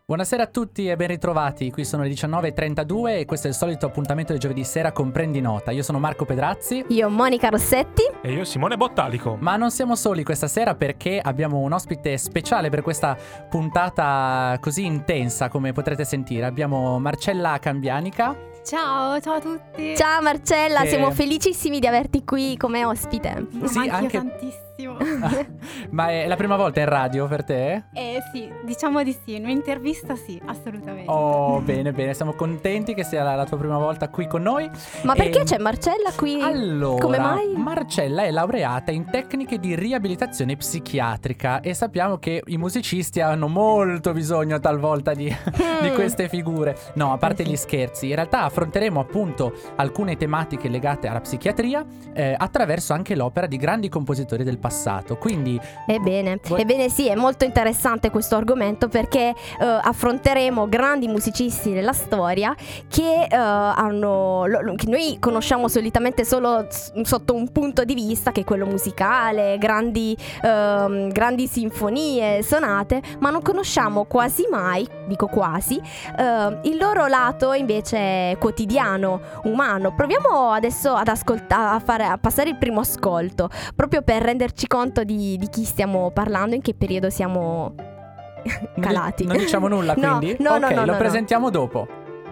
Buonasera a tutti e ben ritrovati, qui sono le 19.32 e questo è il solito appuntamento del giovedì sera con Prendi Nota. Io sono Marco Pedrazzi. Io Monica Rossetti. E io Simone Bottalico. Ma non siamo soli questa sera perché abbiamo un ospite speciale per questa puntata così intensa come potrete sentire. Abbiamo Marcella Cambianica. Ciao a tutti. Ciao Marcella, siamo felicissimi di averti qui come ospite. Sì, anche tantissimo. Ma è la prima volta in radio per te? Sì, diciamo di sì, in un'intervista sì, assolutamente. Oh, bene, siamo contenti che sia la tua prima volta qui con noi. Ma perché c'è Marcella qui? Allora, come mai? Marcella è laureata in tecniche di riabilitazione psichiatrica e sappiamo che i musicisti hanno molto bisogno talvolta di queste figure. No, a parte gli scherzi, in realtà affronteremo appunto alcune tematiche legate alla psichiatria attraverso anche l'opera di grandi compositori del passato. Quindi Ebbene sì, è molto interessante questo argomento perché affronteremo grandi musicisti della storia che che noi conosciamo solitamente solo sotto un punto di vista che è quello musicale, grandi sinfonie, sonate, ma non conosciamo quasi mai, dico quasi, il loro lato invece quotidiano, umano. Proviamo adesso ad ascoltare, a passare il primo ascolto, proprio per renderci conto di chi stiamo parlando, in che periodo siamo calati. Non diciamo nulla quindi? No, ok, no, lo presentiamo dopo.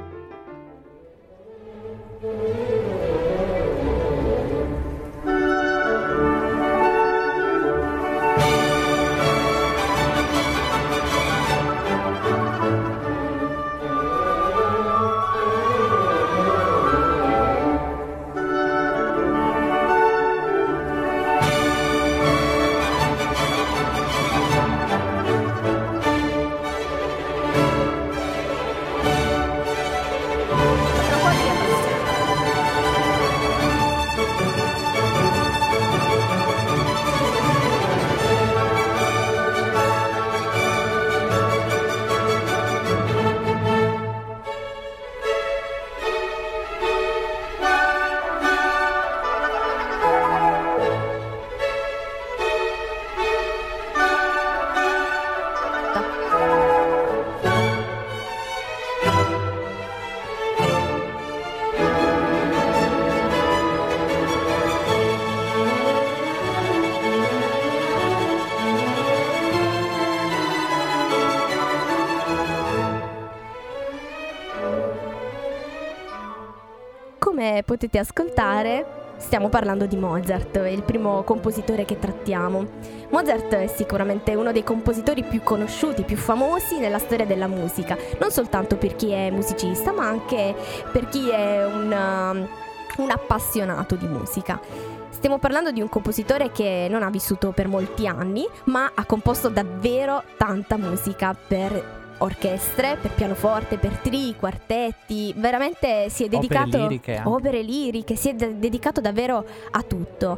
Come potete ascoltare, stiamo parlando di Mozart, è il primo compositore che trattiamo. Mozart è sicuramente uno dei compositori più conosciuti, più famosi nella storia della musica, non soltanto per chi è musicista, ma anche per chi è un appassionato di musica. Stiamo parlando di un compositore che non ha vissuto per molti anni, ma ha composto davvero tanta musica per orchestre, per pianoforte, per tri, quartetti, veramente si è dedicato opere liriche, si è dedicato davvero a tutto.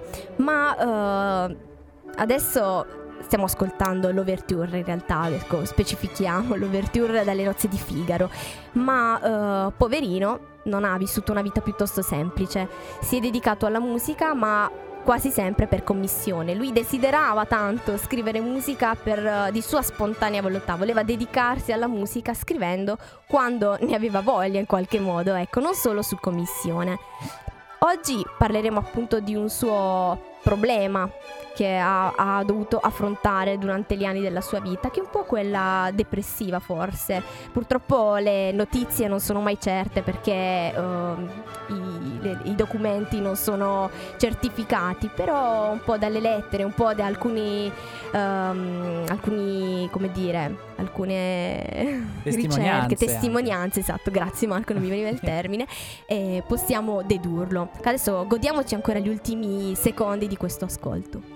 Ma adesso stiamo ascoltando l'ouverture, in realtà specifichiamo l'ouverture dalle Nozze di Figaro, ma poverino non ha vissuto una vita piuttosto semplice, si è dedicato alla musica ma quasi sempre per commissione. Lui desiderava tanto scrivere musica di sua spontanea volontà, voleva dedicarsi alla musica scrivendo quando ne aveva voglia in qualche modo, ecco, non solo su commissione. Oggi parleremo appunto di un suo problema che ha dovuto affrontare durante gli anni della sua vita, che è un po' quella depressiva forse. Purtroppo le notizie non sono mai certe perché i documenti non sono certificati, però un po' dalle lettere, un po' da alcuni come dire, alcune ricerche, testimonianze, esatto, grazie Marco, non mi veniva il termine, possiamo dedurlo. Adesso godiamoci ancora gli ultimi secondi di questo ascolto.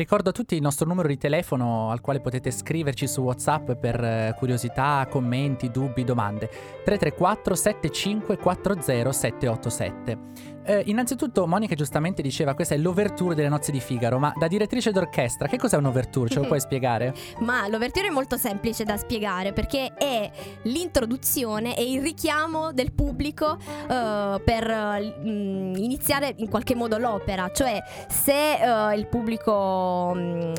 Ricordo a tutti il nostro numero di telefono al quale potete scriverci su WhatsApp per curiosità, commenti, dubbi, domande. 334 7540 787. Innanzitutto Monica giustamente diceva questa è l'ouverture delle nozze di Figaro, ma da direttrice d'orchestra che cos'è un'ouverture? Ce lo puoi spiegare? Ma l'ouverture è molto semplice da spiegare perché è l'introduzione e il richiamo del pubblico per iniziare in qualche modo l'opera. Cioè se il pubblico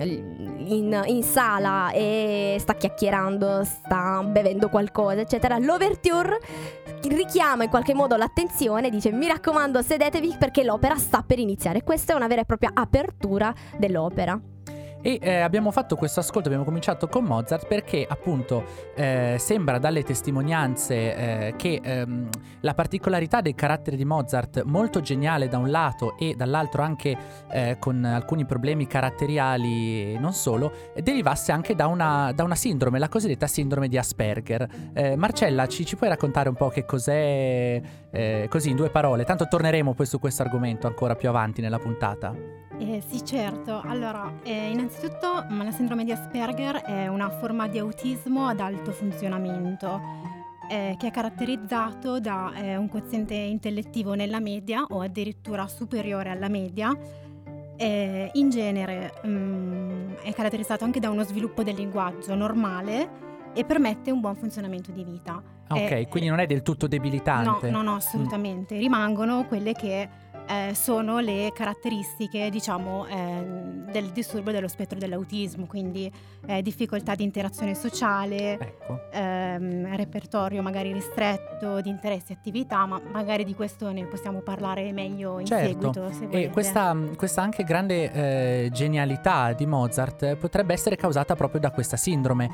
in sala e sta chiacchierando, sta bevendo qualcosa eccetera, l'ouverture richiama in qualche modo l'attenzione, dice mi raccomando sedetevi perché l'opera sta per iniziare. Questa è una vera e propria apertura dell'opera. E abbiamo fatto questo ascolto, abbiamo cominciato con Mozart perché appunto sembra dalle testimonianze che la particolarità del carattere di Mozart, molto geniale da un lato e dall'altro anche con alcuni problemi caratteriali non solo, derivasse anche da una sindrome, la cosiddetta sindrome di Asperger. Marcella, ci puoi raccontare un po' che cos'è, così in 2 parole? Tanto torneremo poi su questo argomento ancora più avanti nella puntata. Sì, certo. Allora, innanzitutto la sindrome di Asperger è una forma di autismo ad alto funzionamento che è caratterizzato da un quoziente intellettivo nella media o addirittura superiore alla media. In genere è caratterizzato anche da uno sviluppo del linguaggio normale e permette un buon funzionamento di vita. Ok, quindi non è del tutto debilitante. No, assolutamente. Rimangono quelle che sono le caratteristiche, diciamo, del disturbo dello spettro dell'autismo, quindi difficoltà di interazione sociale, ecco. Repertorio magari ristretto di interessi e attività, ma magari di questo ne possiamo parlare meglio in seguito, se volete. E questa anche grande genialità di Mozart potrebbe essere causata proprio da questa sindrome.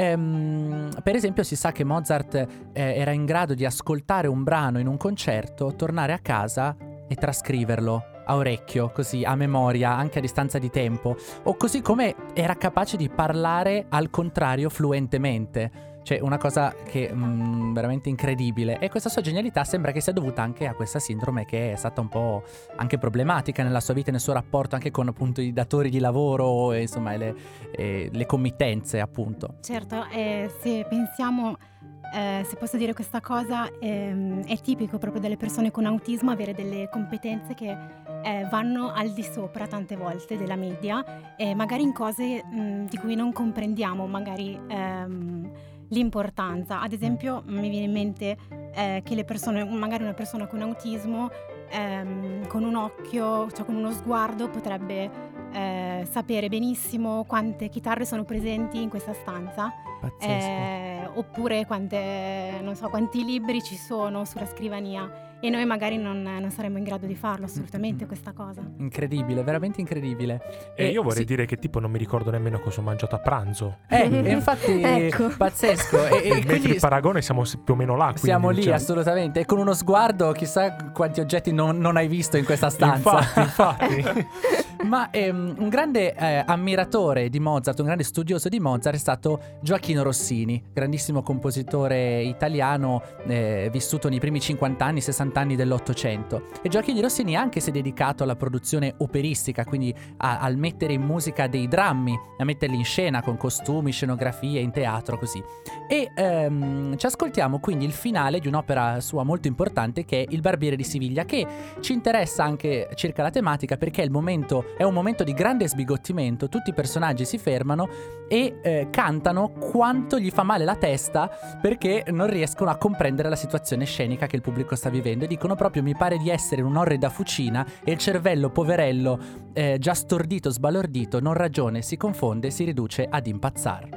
Per esempio si sa che Mozart era in grado di ascoltare un brano in un concerto, tornare a casa e trascriverlo a orecchio, così a memoria, anche a distanza di tempo, o così come era capace di parlare al contrario fluentemente. Cioè una cosa che veramente incredibile. E questa sua genialità sembra che sia dovuta anche a questa sindrome che è stata un po' anche problematica nella sua vita e nel suo rapporto anche con appunto i datori di lavoro e insomma le committenze appunto. Certo, se pensiamo, se posso dire questa cosa, è tipico proprio delle persone con autismo avere delle competenze che vanno al di sopra tante volte della media e magari in cose di cui non comprendiamo magari l'importanza. Ad esempio mi viene in mente che le persone, magari una persona con autismo con un occhio, cioè con uno sguardo potrebbe sapere benissimo quante chitarre sono presenti in questa stanza, oppure quanti libri ci sono sulla scrivania, e noi magari non saremmo in grado di farlo assolutamente questa cosa. Incredibile, veramente incredibile. E io vorrei dire che tipo non mi ricordo nemmeno cosa ho mangiato a pranzo. Infatti ecco. Pazzesco. E quindi il paragone siamo più o meno là. Siamo lì, diciamo. Assolutamente. E con uno sguardo chissà quanti oggetti non hai visto in questa stanza. Infatti. Ma un grande ammiratore di Mozart, un grande studioso di Mozart è stato Gioachino Rossini, grandissimo compositore italiano vissuto nei primi 50 anni, 60 anni dell'Ottocento. E Gioachino Rossini anche si è dedicato alla produzione operistica, quindi al mettere in musica dei drammi, a metterli in scena con costumi, scenografie, in teatro, così. E ci ascoltiamo quindi il finale di un'opera sua molto importante che è Il Barbiere di Siviglia, che ci interessa anche circa la tematica perché è un momento di grande sbigottimento. Tutti i personaggi si fermano e cantano quanto gli fa male la testa perché non riescono a comprendere la situazione scenica che il pubblico sta vivendo e dicono proprio mi pare di essere in un'orrida fucina e il cervello poverello già stordito, sbalordito, non ragione, si confonde e si riduce ad impazzare.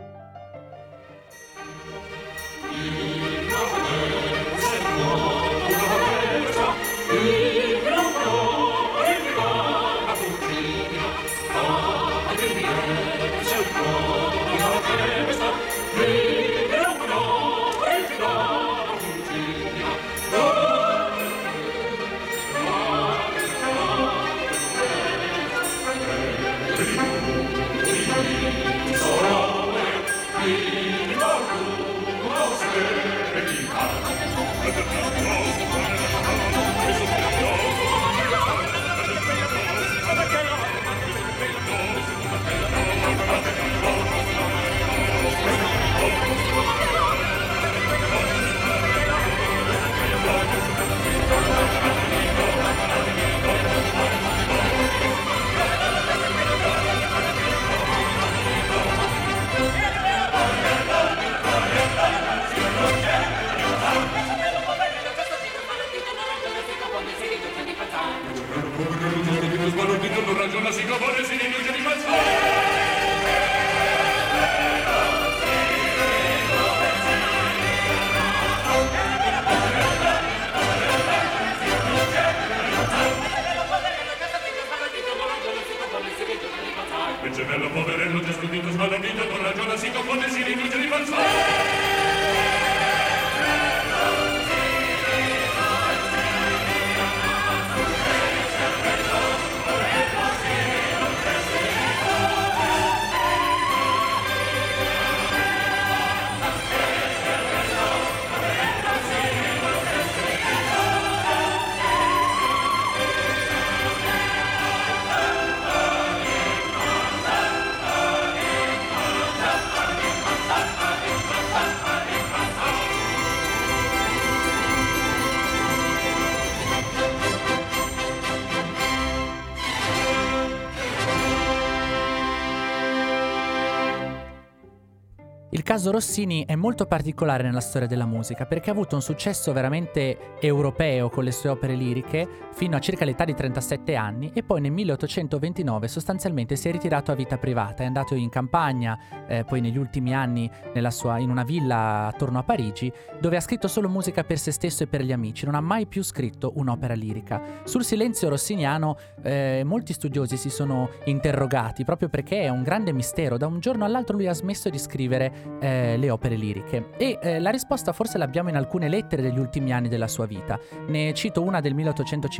caso Rossini è molto particolare nella storia della musica perché ha avuto un successo veramente europeo con le sue opere liriche fino a circa l'età di 37 anni e poi nel 1829 sostanzialmente si è ritirato a vita privata, è andato in campagna, poi negli ultimi anni in una villa attorno a Parigi, dove ha scritto solo musica per se stesso e per gli amici, non ha mai più scritto un'opera lirica. Sul silenzio rossiniano molti studiosi si sono interrogati proprio perché è un grande mistero, da un giorno all'altro lui ha smesso di scrivere le opere liriche e la risposta forse l'abbiamo in alcune lettere degli ultimi anni della sua vita. Ne cito una del 1855.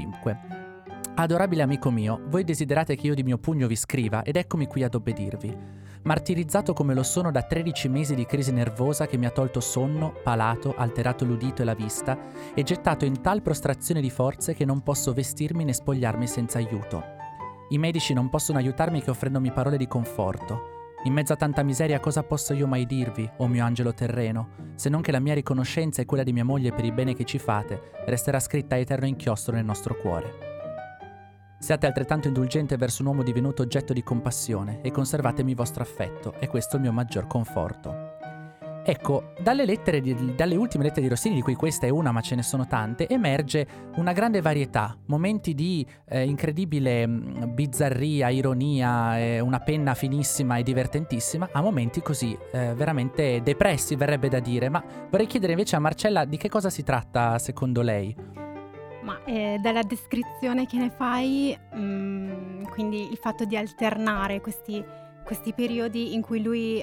Adorabile amico mio, voi desiderate che io di mio pugno vi scriva ed eccomi qui ad obbedirvi. Martirizzato come lo sono da 13 mesi di crisi nervosa che mi ha tolto sonno, palato, alterato l'udito e la vista e gettato in tal prostrazione di forze che non posso vestirmi né spogliarmi senza aiuto. I medici non possono aiutarmi che offrendomi parole di conforto. In mezzo a tanta miseria cosa posso io mai dirvi, o mio angelo terreno, se non che la mia riconoscenza e quella di mia moglie per il bene che ci fate resterà scritta a eterno inchiostro nel nostro cuore. Siate altrettanto indulgente verso un uomo divenuto oggetto di compassione e conservatemi vostro affetto, è questo il mio maggior conforto. Ecco, dalle ultime lettere di Rossini, di cui questa è una ma ce ne sono tante, emerge una grande varietà, momenti di incredibile bizzarria, ironia, una penna finissima e divertentissima, a momenti così veramente depressi, verrebbe da dire. Ma vorrei chiedere invece a Marcella di che cosa si tratta secondo lei? Ma dalla descrizione che ne fai, quindi il fatto di alternare questi periodi in cui lui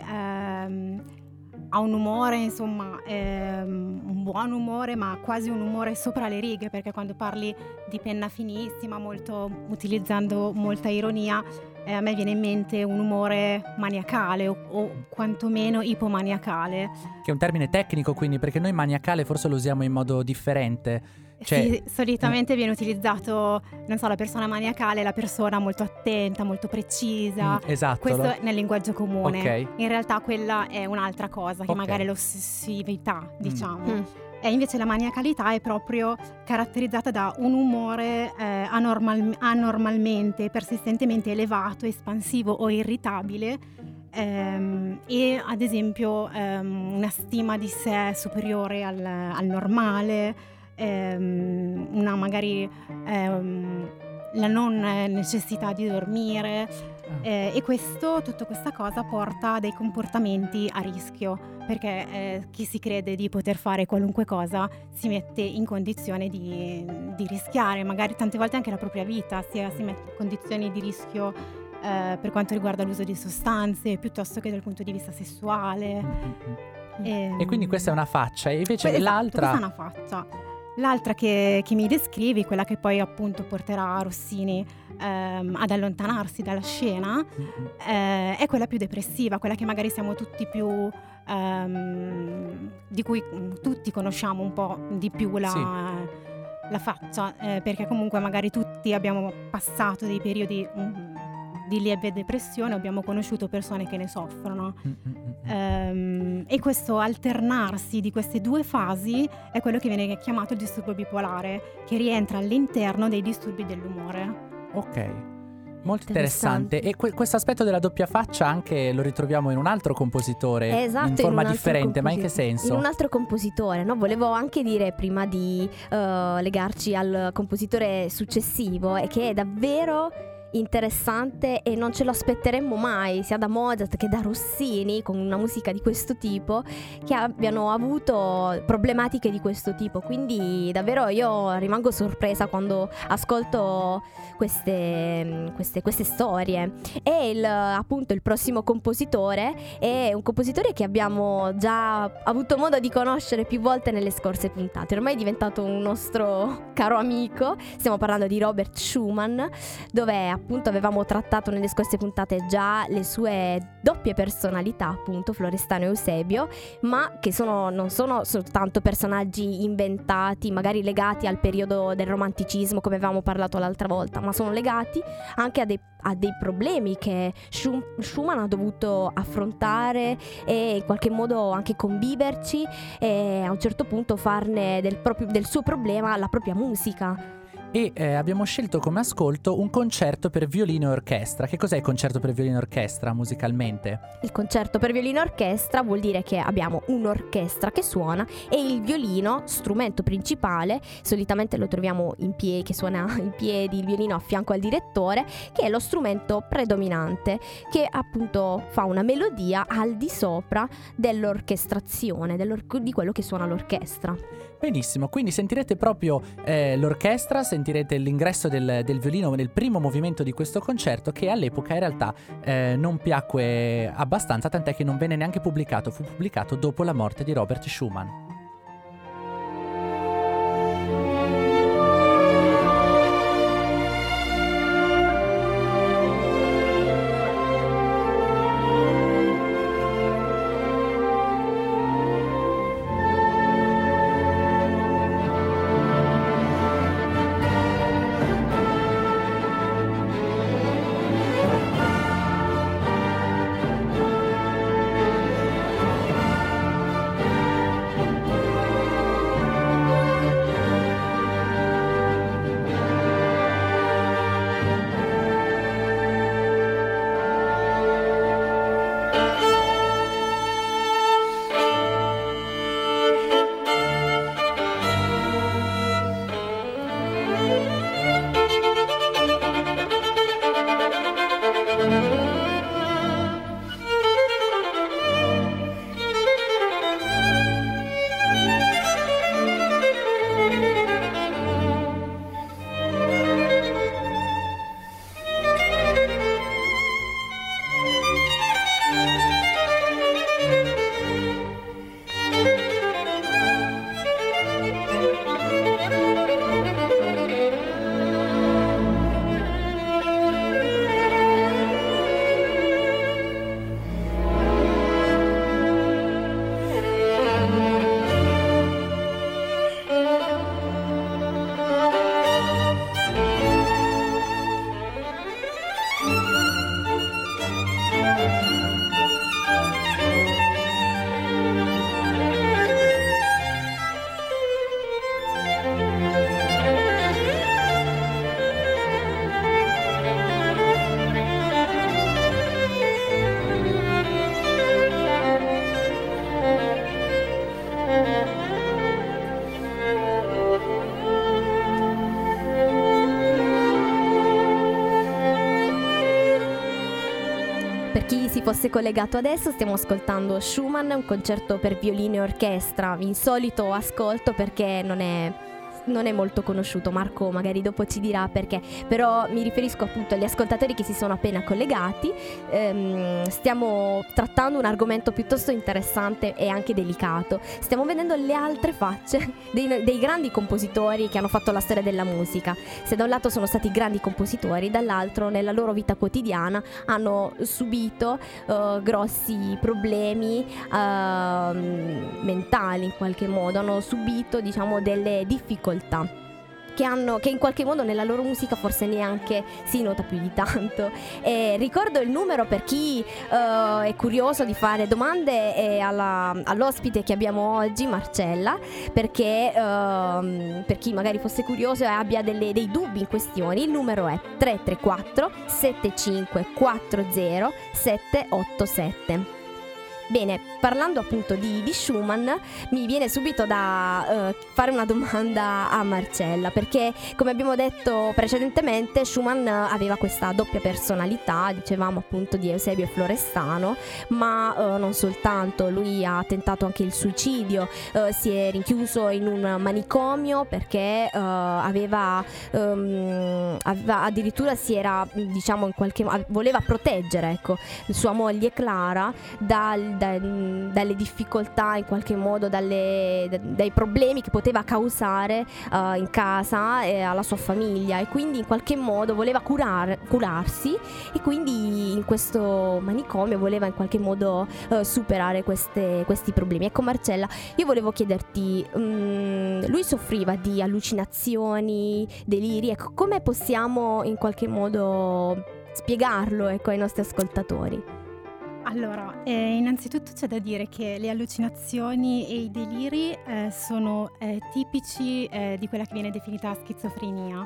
ha un umore, insomma, un buon umore, ma quasi un umore sopra le righe, perché quando parli di penna finissima, utilizzando molta ironia, a me viene in mente un umore maniacale o quantomeno ipomaniacale. Che è un termine tecnico, quindi, perché noi maniacale forse lo usiamo in modo differente. Cioè, sì, solitamente viene utilizzato, non so, la persona maniacale è la persona molto attenta, molto precisa. Esatto. Questo nel linguaggio comune. Okay. In realtà quella è un'altra cosa, che magari è l'ossessività, diciamo. E invece la maniacalità è proprio caratterizzata da un umore anormalmente, persistentemente elevato, espansivo o irritabile, e ad esempio una stima di sé superiore al normale, una magari la non necessità di dormire, e tutta questa cosa porta a dei comportamenti a rischio, perché chi si crede di poter fare qualunque cosa si mette in condizione di rischiare, magari tante volte anche la propria vita, si mette in condizioni di rischio per quanto riguarda l'uso di sostanze, piuttosto che dal punto di vista sessuale. E quindi questa è una faccia, e invece l'altra... Questa è una faccia. L'altra che mi descrivi, quella che poi appunto porterà Rossini ad allontanarsi dalla scena, è quella più depressiva, quella che magari siamo tutti più di cui tutti conosciamo un po' di più la faccia, perché comunque magari tutti abbiamo passato dei periodi di lieve depressione, abbiamo conosciuto persone che ne soffrono, e questo alternarsi di queste due fasi è quello che viene chiamato il disturbo bipolare, che rientra all'interno dei disturbi dell'umore. Ok, molto interessante. E questo aspetto della doppia faccia anche lo ritroviamo in un altro compositore, esatto, in forma differente, ma in che senso? In un altro compositore, no? Volevo anche dire, prima di legarci al compositore successivo, è che è davvero interessante e non ce lo aspetteremmo mai, sia da Mozart che da Rossini, con una musica di questo tipo, che abbiano avuto problematiche di questo tipo. Quindi davvero io rimango sorpresa quando ascolto queste storie. E appunto il prossimo compositore è un compositore che abbiamo già avuto modo di conoscere più volte nelle scorse puntate, ormai è diventato un nostro caro amico. Stiamo parlando di Robert Schumann, dove appunto avevamo trattato nelle scorse puntate già le sue doppie personalità, appunto Florestano e Eusebio, ma che non sono soltanto personaggi inventati, magari legati al periodo del romanticismo come avevamo parlato l'altra volta, ma sono legati anche a dei problemi che Schumann ha dovuto affrontare e in qualche modo anche conviverci, e a un certo punto farne del suo problema la propria musica. e abbiamo scelto come ascolto un concerto per violino e orchestra. Che cos'è il concerto per violino e orchestra musicalmente? Il concerto per violino e orchestra vuol dire che abbiamo un'orchestra che suona e il violino, strumento principale, solitamente lo troviamo in piedi, che suona in piedi, il violino a fianco al direttore, che è lo strumento predominante che appunto fa una melodia al di sopra dell'orchestrazione, di quello che suona l'orchestra. Benissimo, quindi sentirete proprio l'orchestra, sentirete l'ingresso del violino nel primo movimento di questo concerto, che all'epoca in realtà non piacque abbastanza, tant'è che non venne neanche pubblicato, fu pubblicato dopo la morte di Robert Schumann. Per chi si fosse collegato adesso, stiamo ascoltando Schumann, un concerto per violino e orchestra, insolito ascolto perché non è molto conosciuto. Marco magari dopo ci dirà perché, però mi riferisco appunto agli ascoltatori che si sono appena collegati. Stiamo trattando un argomento piuttosto interessante e anche delicato. Stiamo vedendo le altre facce dei grandi compositori che hanno fatto la storia della musica. Se da un lato sono stati grandi compositori, dall'altro nella loro vita quotidiana hanno subito grossi problemi mentali, in qualche modo hanno subito, diciamo, delle difficoltà che in qualche modo nella loro musica forse neanche si nota più di tanto. Ricordo il numero per chi è curioso di fare domande all'ospite che abbiamo oggi, Marcella, perché per chi magari fosse curioso e abbia dei dubbi in questione, il numero è 334 7540 787. Bene, parlando appunto di Schumann, mi viene subito da fare una domanda a Marcella, perché come abbiamo detto precedentemente Schumann aveva questa doppia personalità, dicevamo appunto di Eusebio e Florestano, ma non soltanto, lui ha tentato anche il suicidio, si è rinchiuso in un manicomio perché aveva addirittura diciamo in qualche modo voleva proteggere, ecco, sua moglie Clara dalle difficoltà, in qualche modo dai problemi che poteva causare in casa e alla sua famiglia, e quindi in qualche modo voleva curarsi, e quindi in questo manicomio voleva in qualche modo superare questi problemi. Ecco Marcella, io volevo chiederti, lui soffriva di allucinazioni, deliri, ecco, come possiamo in qualche modo spiegarlo, ecco, ai nostri ascoltatori? Allora, innanzitutto c'è da dire che le allucinazioni e i deliri sono tipici di quella che viene definita schizofrenia.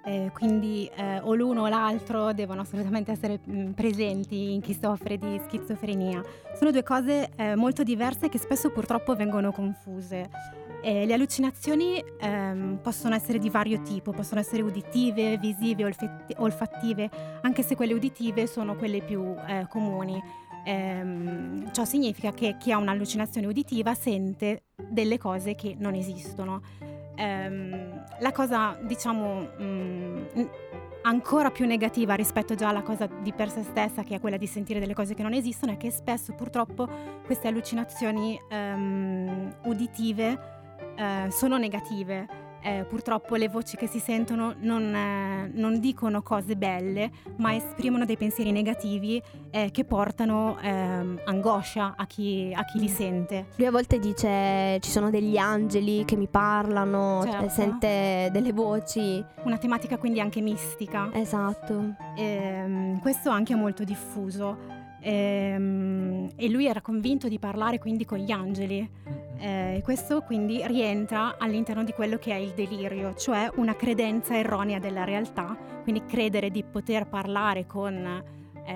quindi o l'uno o l'altro devono assolutamente essere presenti in chi soffre di schizofrenia. Sono due cose molto diverse che spesso purtroppo vengono confuse. Le allucinazioni possono essere di vario tipo, possono essere uditive, visive, olfattive, anche se quelle uditive sono quelle più comuni. Ciò significa che chi ha un'allucinazione uditiva sente delle cose che non esistono. La cosa, diciamo, ancora più negativa rispetto già alla cosa di per sé stessa, che è quella di sentire delle cose che non esistono, è che spesso purtroppo queste allucinazioni uditive sono negative. Purtroppo le voci che si sentono non dicono cose belle, ma esprimono dei pensieri negativi che portano angoscia a chi li sente. Lui a volte dice ci sono degli angeli che mi parlano, Certo. sente delle voci. Una tematica quindi anche mistica. Esatto. Questo anche è molto diffuso. E lui era convinto di parlare quindi con gli angeli. Questo quindi rientra all'interno di quello che è il delirio, cioè una credenza erronea della realtà, quindi credere di poter parlare con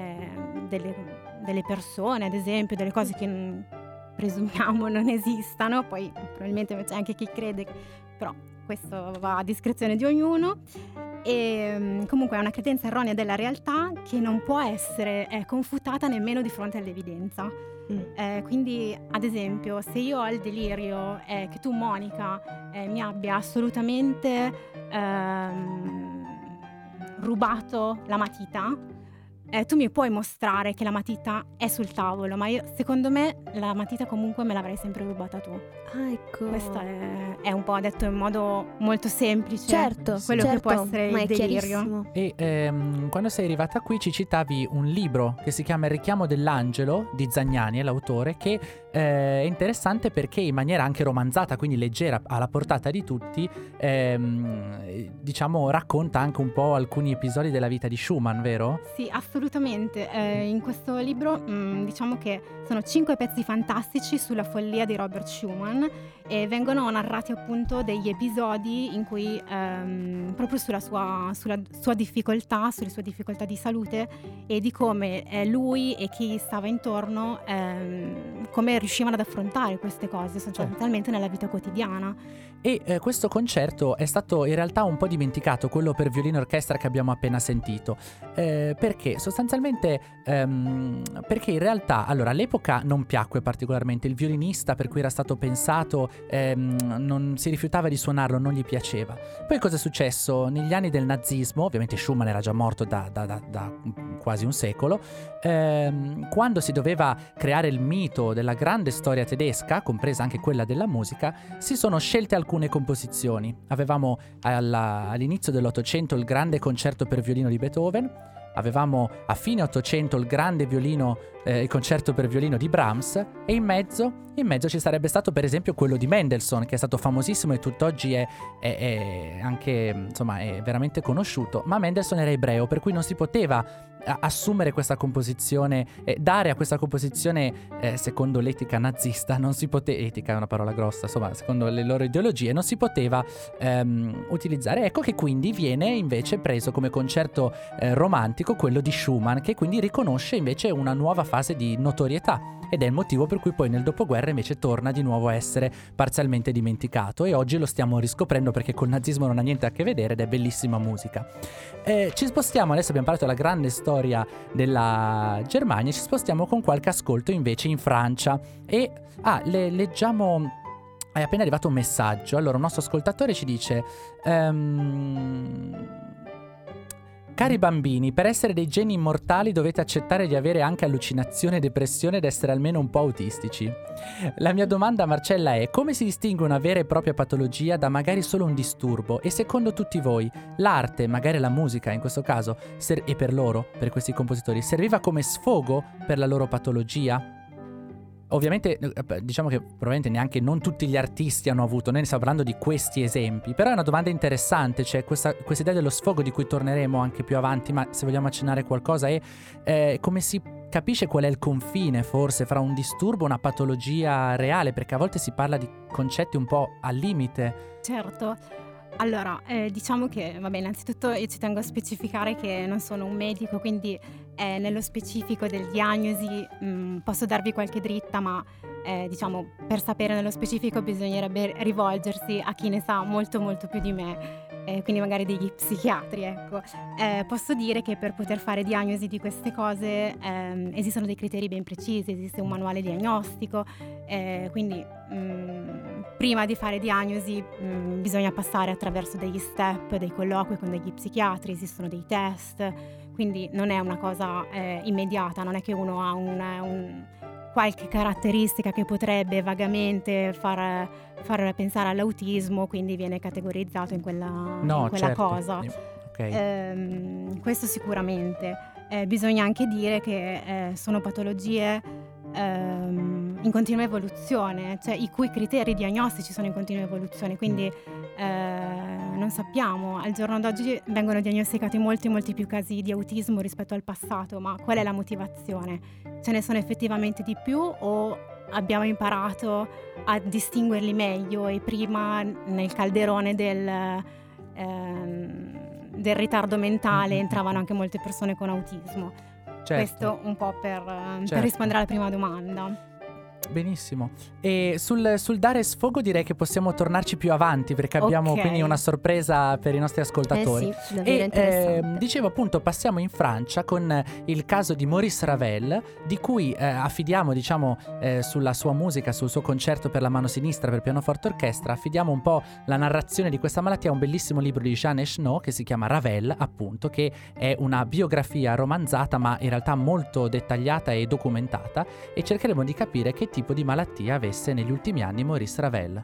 delle persone, ad esempio, delle cose che presumiamo non esistano, poi probabilmente c'è anche chi crede, però questo va a discrezione di ognuno. E comunque è una credenza erronea della realtà che non può essere confutata nemmeno di fronte all'evidenza. Quindi, ad esempio, se io ho il delirio che tu, Monica, mi abbia assolutamente rubato la matita, tu mi puoi mostrare che la matita è sul tavolo, ma secondo me la matita comunque me l'avrai sempre rubata tu. Ah, ecco. Questo è un po' detto in modo molto semplice. Certo, quello che può essere ma il è delirio. chiarissimo. E quando sei arrivata qui ci citavi un libro che si chiama Il richiamo dell'angelo di Zagnani, è l'autore, che è interessante perché in maniera anche romanzata, quindi leggera, alla portata di tutti, diciamo racconta anche un po' alcuni episodi della vita di Schumann, vero? Sì, assolutamente. In questo libro diciamo che sono 5 pezzi fantastici sulla follia di Robert Schumann e vengono narrati appunto degli episodi in cui proprio sulla sua difficoltà, sulle sue difficoltà di salute e di come lui e chi stava intorno come riuscivano ad affrontare queste cose sostanzialmente nella vita quotidiana. E questo concerto è stato in realtà un po' dimenticato, quello per violino e orchestra che abbiamo appena sentito, perché sostanzialmente perché in realtà allora all'epoca non piacque particolarmente, il violinista per cui era stato pensato non si rifiutava di suonarlo, non gli piaceva. Poi cosa è successo? Negli anni del nazismo, ovviamente Schumann era già morto da quasi un secolo, quando si doveva creare il mito della grande storia tedesca, compresa anche quella della musica, si sono scelte alcune composizioni. Avevamo all'inizio dell'Ottocento il grande concerto per violino di Beethoven, avevamo a fine Ottocento il grande il concerto per violino di Brahms, e in mezzo ci sarebbe stato per esempio quello di Mendelssohn, che è stato famosissimo e tutt'oggi è anche, insomma, è veramente conosciuto, ma Mendelssohn era ebreo, per cui non si poteva assumere questa composizione, dare a questa composizione, secondo l'etica nazista, non si poteva, etica è una parola grossa, insomma, secondo le loro ideologie, non si poteva utilizzare. Ecco che quindi viene invece preso come concerto romantico quello di Schumann, che quindi riconosce invece una nuova fase di notorietà, ed è il motivo per cui poi nel dopoguerra invece torna di nuovo a essere parzialmente dimenticato, e oggi lo stiamo riscoprendo perché col nazismo non ha niente a che vedere ed è bellissima musica. Ci spostiamo, adesso abbiamo parlato della grande storia della Germania, ci spostiamo con qualche ascolto invece in Francia e leggiamo. È appena arrivato un messaggio. Allora un nostro ascoltatore ci dice cari bambini, per essere dei geni immortali dovete accettare di avere anche allucinazione, depressione ed essere almeno un po' autistici. La mia domanda, Marcella, è: come si distingue una vera e propria patologia da magari solo un disturbo? E secondo tutti voi, l'arte, magari la musica in questo caso, e per loro, per questi compositori, serviva come sfogo per la loro patologia? Ovviamente diciamo che probabilmente neanche non tutti gli artisti hanno avuto, noi ne stiamo parlando di questi esempi, però è una domanda interessante, cioè questa idea dello sfogo di cui torneremo anche più avanti, ma se vogliamo accennare qualcosa è come si capisce qual è il confine forse fra un disturbo e una patologia reale, perché a volte si parla di concetti un po' al limite. Certo. Allora, diciamo che, vabbè, innanzitutto io ci tengo a specificare che non sono un medico, quindi nello specifico del diagnosi posso darvi qualche dritta, ma diciamo, per sapere nello specifico bisognerebbe rivolgersi a chi ne sa molto molto più di me, quindi magari degli psichiatri, ecco. Posso dire che per poter fare diagnosi di queste cose esistono dei criteri ben precisi, esiste un manuale diagnostico, quindi prima di fare diagnosi bisogna passare attraverso degli step, dei colloqui con degli psichiatri, esistono dei test, quindi non è una cosa immediata, non è che uno ha qualche caratteristica che potrebbe vagamente far pensare all'autismo, quindi viene categorizzato in quella certo. cosa. Okay. Questo sicuramente. Bisogna anche dire che sono patologie in continua evoluzione, cioè i cui criteri diagnostici sono in continua evoluzione, quindi non sappiamo, al giorno d'oggi vengono diagnosticati molti più casi di autismo rispetto al passato, ma qual è la motivazione? Ce ne sono effettivamente di più o abbiamo imparato a distinguerli meglio e prima nel calderone del ritardo mentale entravano anche molte persone con autismo? Certo. Questo un po' per rispondere alla prima domanda. Benissimo. E sul dare sfogo direi che possiamo tornarci più avanti, perché abbiamo quindi una sorpresa per i nostri ascoltatori. Sì, davvero interessante. Dicevo appunto, passiamo in Francia con il caso di Maurice Ravel, di cui affidiamo, diciamo, sulla sua musica, sul suo concerto per la mano sinistra per pianoforte orchestra, affidiamo un po' la narrazione di questa malattia a un bellissimo libro di Jean Echenot che si chiama Ravel, appunto, che è una biografia romanzata ma in realtà molto dettagliata e documentata, e cercheremo di capire che tipo di malattia avesse negli ultimi anni Maurice Ravel.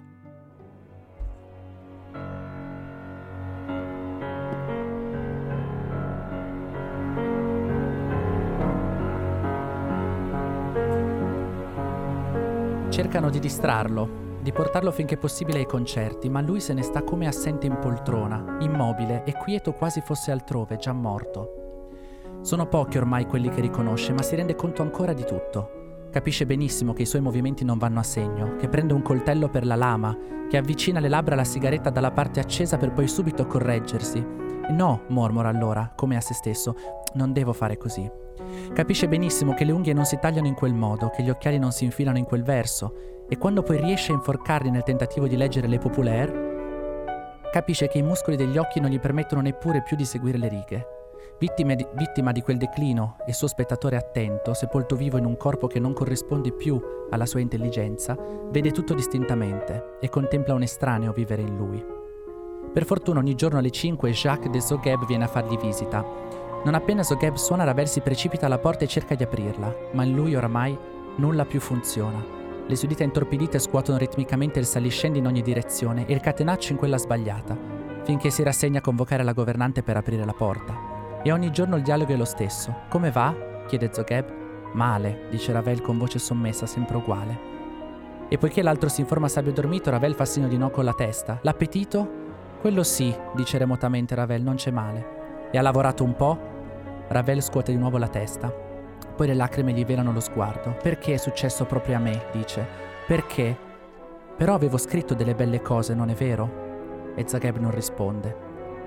Cercano di distrarlo, di portarlo finché possibile ai concerti, ma lui se ne sta come assente in poltrona, immobile e quieto quasi fosse altrove, già morto. Sono pochi ormai quelli che riconosce, ma si rende conto ancora di tutto. Capisce benissimo che i suoi movimenti non vanno a segno, che prende un coltello per la lama, che avvicina le labbra alla sigaretta dalla parte accesa per poi subito correggersi. No, mormora allora, come a se stesso, non devo fare così. Capisce benissimo che le unghie non si tagliano in quel modo, che gli occhiali non si infilano in quel verso, e quando poi riesce a inforcarli nel tentativo di leggere le populaire, capisce che i muscoli degli occhi non gli permettono neppure più di seguire le righe. Vittima di quel declino e suo spettatore attento, sepolto vivo in un corpo che non corrisponde più alla sua intelligenza, vede tutto distintamente e contempla un estraneo vivere in lui. Per fortuna ogni giorno alle 5 Jacques de Zogheb viene a fargli visita. Non appena Zogheb suona, Ravel si precipita alla porta e cerca di aprirla, ma in lui oramai nulla più funziona. Le sue dita intorpidite scuotono ritmicamente il saliscendi in ogni direzione e il catenaccio in quella sbagliata, finché si rassegna a convocare la governante per aprire la porta. E ogni giorno il dialogo è lo stesso. «Come va?» chiede Zogheb. «Male», dice Ravel con voce sommessa, sempre uguale. E poiché l'altro si informa se abbia dormito, Ravel fa segno di no con la testa. «L'appetito?» «Quello sì», dice remotamente Ravel, «non c'è male». «E ha lavorato un po'?» Ravel scuote di nuovo la testa. Poi le lacrime gli velano lo sguardo. «Perché è successo proprio a me?» dice. «Perché?» «Però avevo scritto delle belle cose, non è vero?» E Zogheb non risponde.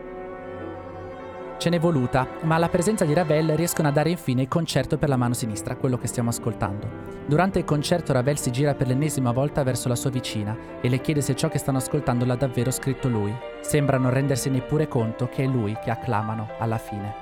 Ce n'è voluta, ma alla presenza di Ravel riescono a dare infine il concerto per la mano sinistra, quello che stiamo ascoltando. Durante il concerto Ravel si gira per l'ennesima volta verso la sua vicina e le chiede se ciò che stanno ascoltando l'ha davvero scritto lui. Sembra non rendersi neppure conto che è lui che acclamano alla fine.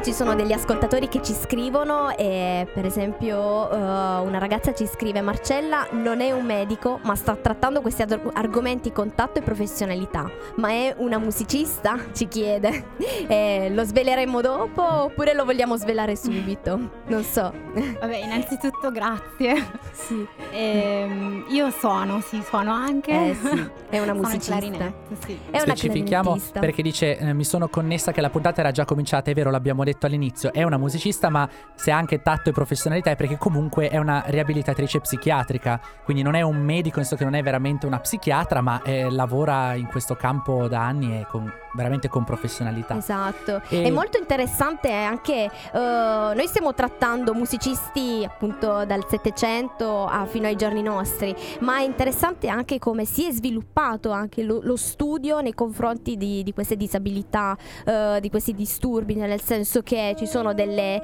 ci sono degli ascoltatori che ci scrivono e per esempio una ragazza ci scrive: Marcella non è un medico ma sta trattando questi argomenti con tatto e professionalità, ma è una musicista? Ci chiede. Lo sveleremo dopo oppure lo vogliamo svelare subito? Non so. Vabbè, innanzitutto grazie. Sì. Io suono anche. Sì, è una Suono il musicista. clarinetto, sì. È una Specifichiamo clarinettista. perché dice mi sono connessa che la puntata era già cominciata, è vero, l'abbiamo detto all'inizio, è una musicista, ma se ha anche tatto e professionalità è perché comunque è una riabilitatrice psichiatrica, quindi non è un medico, nel senso che non è veramente una psichiatra, ma lavora in questo campo da anni e veramente con professionalità. Esatto. E- È molto interessante anche noi stiamo trattando musicisti appunto dal Settecento fino ai giorni nostri, ma è interessante anche come si è sviluppato anche lo studio nei confronti di queste disabilità, di questi disturbi, nel senso che ci sono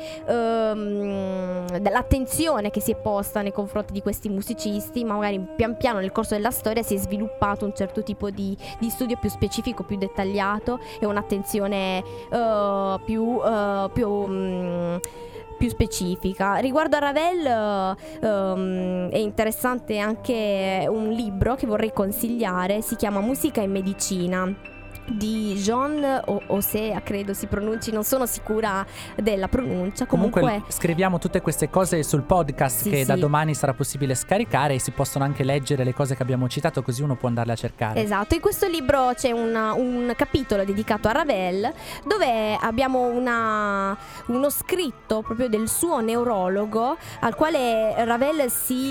dell'attenzione che si è posta nei confronti di questi musicisti, ma magari pian piano nel corso della storia si è sviluppato un certo tipo di studio più specifico, più dettagliato e un'attenzione più specifica. Riguardo a Ravel è interessante anche un libro che vorrei consigliare, si chiama Musica e Medicina di Jean Osea, credo si pronunci, non sono sicura della pronuncia. Comunque scriviamo tutte queste cose sul podcast Sì, che da sì. domani sarà possibile scaricare e si possono anche leggere le cose che abbiamo citato, così uno può andarle a cercare. Esatto, in questo libro c'è un capitolo dedicato a Ravel, dove abbiamo uno scritto proprio del suo neurologo, al quale Ravel si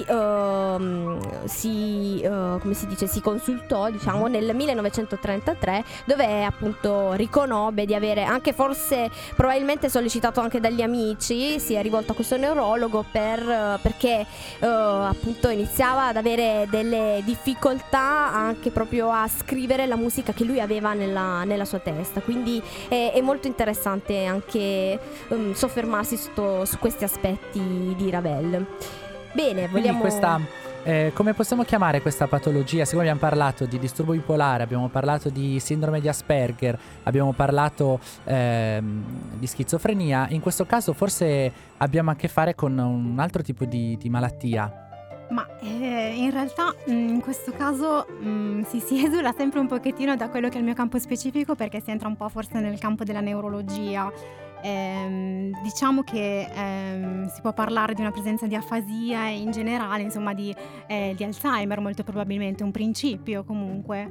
consultò, diciamo, nel 1933, dove appunto riconobbe di avere, anche forse probabilmente sollecitato anche dagli amici, si è rivolto a questo neurologo perché appunto iniziava ad avere delle difficoltà anche proprio a scrivere la musica che lui aveva nella sua testa. Quindi è molto interessante anche soffermarsi su questi aspetti di Ravel. Bene, Quindi vogliamo... come possiamo chiamare questa patologia? Siccome abbiamo parlato di disturbo bipolare, abbiamo parlato di sindrome di Asperger, abbiamo parlato di schizofrenia, in questo caso forse abbiamo a che fare con un altro tipo di malattia. Ma in realtà in questo caso si esula sempre un pochettino da quello che è il mio campo specifico, perché si entra un po' forse nel campo della neurologia. Diciamo che si può parlare di una presenza di afasia e in generale, insomma, di Alzheimer, molto probabilmente un principio comunque.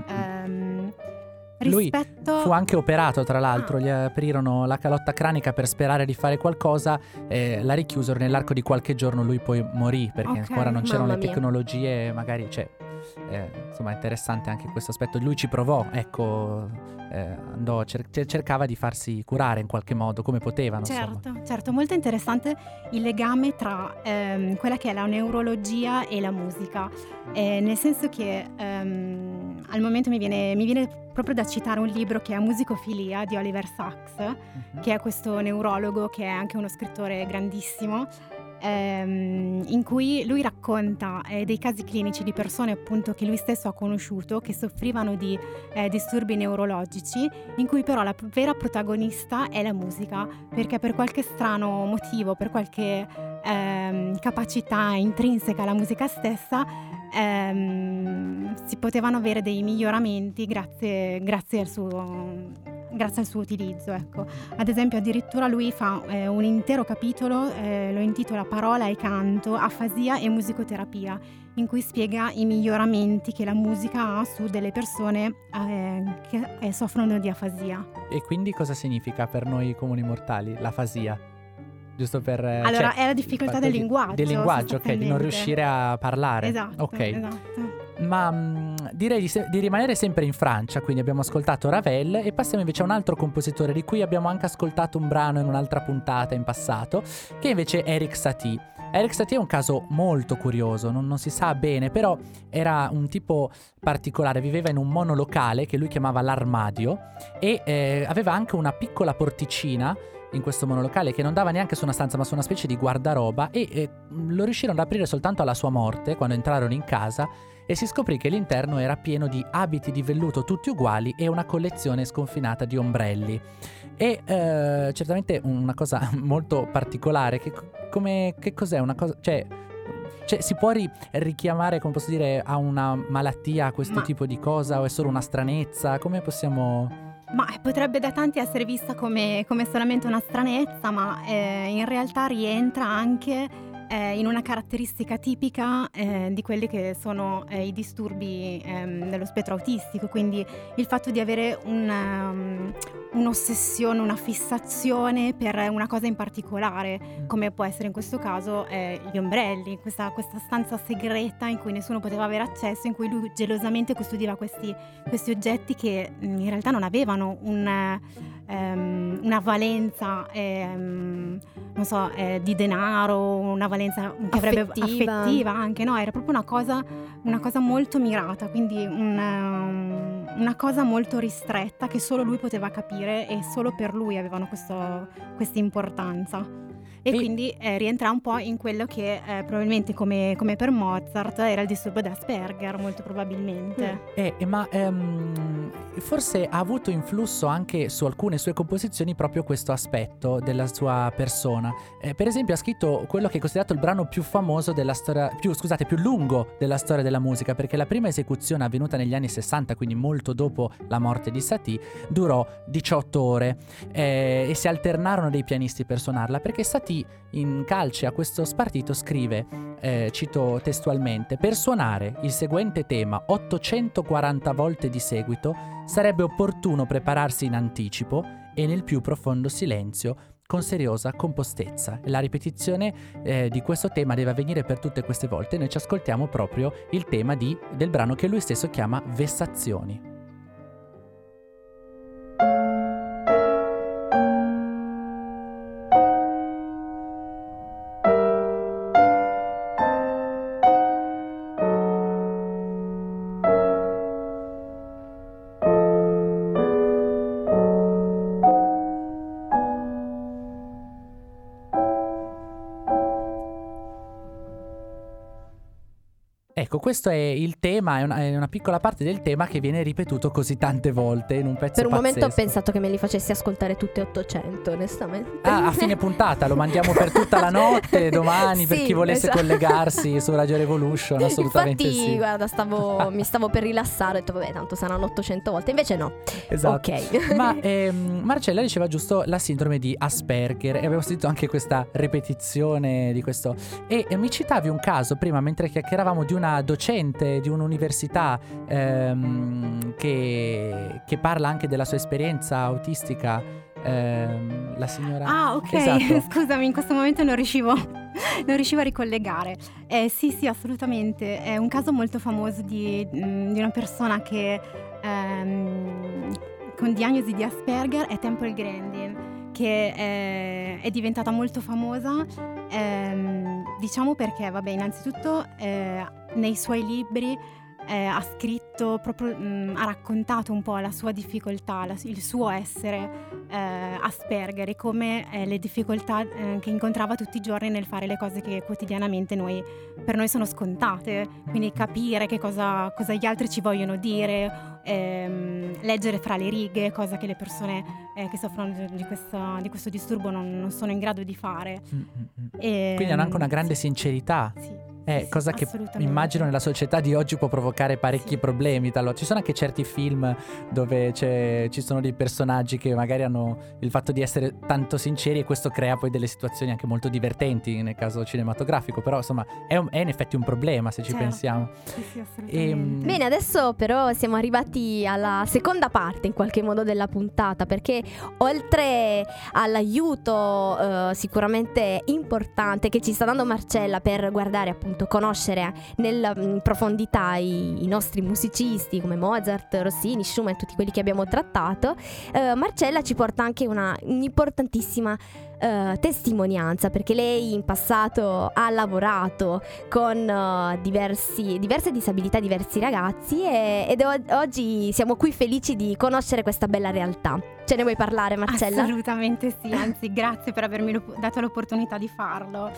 Lui Rispetto... fu anche operato, tra l'altro, gli aprirono la calotta cranica per sperare di fare qualcosa, la richiusero, nell'arco di qualche giorno lui poi morì, perché Ok, ancora non c'erano le mamma mia. tecnologie, magari insomma è interessante anche questo aspetto. Lui ci provò, ecco, andò, cercava di farsi curare in qualche modo come poteva, insomma. Certo, molto interessante il legame tra quella che è la neurologia e la musica, nel senso che al momento mi viene proprio da citare un libro che è Musicofilia di Oliver Sacks, che è questo neurologo che è anche uno scrittore grandissimo, in cui lui racconta dei casi clinici di persone appunto che lui stesso ha conosciuto che soffrivano di disturbi neurologici, in cui però la vera protagonista è la musica, perché per qualche strano motivo, per qualche capacità intrinseca alla musica stessa, si potevano avere dei miglioramenti grazie al suo utilizzo, ecco. Ad esempio, addirittura lui fa un intero capitolo, lo intitola Parola e canto, afasia e musicoterapia, in cui spiega i miglioramenti che la musica ha su delle persone che soffrono di afasia. E quindi cosa significa per noi comuni mortali l'afasia? Giusto per... Allora, è la difficoltà del linguaggio. Del linguaggio, ok, di non sostanzialmente. riuscire a parlare. Esatto, Ok. esatto. Ma direi di rimanere sempre in Francia, quindi abbiamo ascoltato Ravel e passiamo invece a un altro compositore di cui abbiamo anche ascoltato un brano in un'altra puntata in passato, che invece è Erik Satie. Erik Satie è un caso molto curioso, non si sa bene, però era un tipo particolare, viveva in un monolocale che lui chiamava l'Armadio e aveva anche una piccola porticina in questo monolocale che non dava neanche su una stanza ma su una specie di guardaroba e lo riuscirono ad aprire soltanto alla sua morte, quando entrarono in casa e si scoprì che l'interno era pieno di abiti di velluto tutti uguali e una collezione sconfinata di ombrelli. E certamente una cosa molto particolare, che cos'è una cosa, cioè si può richiamare, come posso dire, a una malattia, a questo tipo di cosa, o è solo una stranezza? Come possiamo... Ma potrebbe da tanti essere vista come solamente una stranezza, ma in realtà rientra anche in una caratteristica tipica di quelli che sono i disturbi dello spettro autistico, quindi il fatto di avere un'ossessione, una fissazione per una cosa in particolare, come può essere in questo caso gli ombrelli, questa stanza segreta in cui nessuno poteva avere accesso, in cui lui gelosamente custodiva questi oggetti che in realtà non avevano una valenza non so, di denaro, una valenza che avrebbe affettiva anche, no, era proprio una cosa molto mirata, quindi una cosa molto ristretta che solo lui poteva capire e solo per lui avevano questa importanza. E quindi rientra un po' in quello che probabilmente come per Mozart era il disturbo di Asperger, molto probabilmente. Ma forse ha avuto influsso anche su alcune sue composizioni proprio questo aspetto della sua persona. Per esempio ha scritto quello che è considerato il brano più famoso della storia, più lungo della storia della musica, perché la prima esecuzione avvenuta negli anni 60, quindi molto dopo la morte di Satie, durò 18 ore e si alternarono dei pianisti per suonarla, perché Satie in calce a questo spartito scrive, cito testualmente: per suonare il seguente tema 840 volte di seguito sarebbe opportuno prepararsi in anticipo e nel più profondo silenzio, con seriosa compostezza. La ripetizione di questo tema deve avvenire per tutte queste volte. Noi ci ascoltiamo proprio il tema del brano che lui stesso chiama Vessazioni. Ecco, questo è il tema, è una piccola parte del tema che viene ripetuto così tante volte in un pezzo Per un pazzesco. momento ho pensato che me li facessi ascoltare tutti 800, onestamente. A fine puntata lo mandiamo per tutta la notte domani, per chi volesse collegarsi su Radio Revolution, assolutamente. Infatti, sì. guarda, mi stavo per rilassare, ho detto vabbè, tanto saranno 800 volte, invece no. Esatto. Ok. Ma Marcella diceva giusto la sindrome di Asperger, e abbiamo sentito anche questa ripetizione di questo. E mi citavi un caso prima, mentre chiacchieravamo, di una docente di un'università che parla anche della sua esperienza autistica, la signora... Ah, ok, esatto. Scusami, in questo momento non riuscivo a ricollegare. Sì, assolutamente. È un caso molto famoso di una persona che con diagnosi di Asperger, è Temple Grandin, che è diventata molto famosa, diciamo perché, vabbè, innanzitutto nei suoi libri ha scritto proprio, ha raccontato un po' la sua difficoltà, il suo essere Asperger, e come le difficoltà che incontrava tutti i giorni nel fare le cose che quotidianamente per noi sono scontate, quindi capire che cosa gli altri ci vogliono dire, leggere fra le righe, cosa che le persone che soffrono di questo disturbo non sono in grado di fare. Quindi hanno anche una grande sincerità. Sì. Cosa che immagino nella società di oggi può provocare parecchi problemi. Ci sono anche certi film dove ci sono dei personaggi che magari hanno il fatto di essere tanto sinceri, e questo crea poi delle situazioni anche molto divertenti nel caso cinematografico. Però insomma è in effetti un problema, se ci pensiamo. Sì, assolutamente. Bene, adesso però siamo arrivati alla seconda parte in qualche modo della puntata, perché oltre all'aiuto sicuramente importante che ci sta dando Marcella per guardare, appunto, conoscere in profondità i nostri musicisti come Mozart, Rossini, Schumann, tutti quelli che abbiamo trattato, Marcella ci porta anche un'importantissima testimonianza, perché lei in passato ha lavorato con diverse disabilità, diversi ragazzi, ed oggi siamo qui felici di conoscere questa bella realtà. Ce ne vuoi parlare, Marcella? Assolutamente sì, anzi grazie per avermi dato l'opportunità di farlo.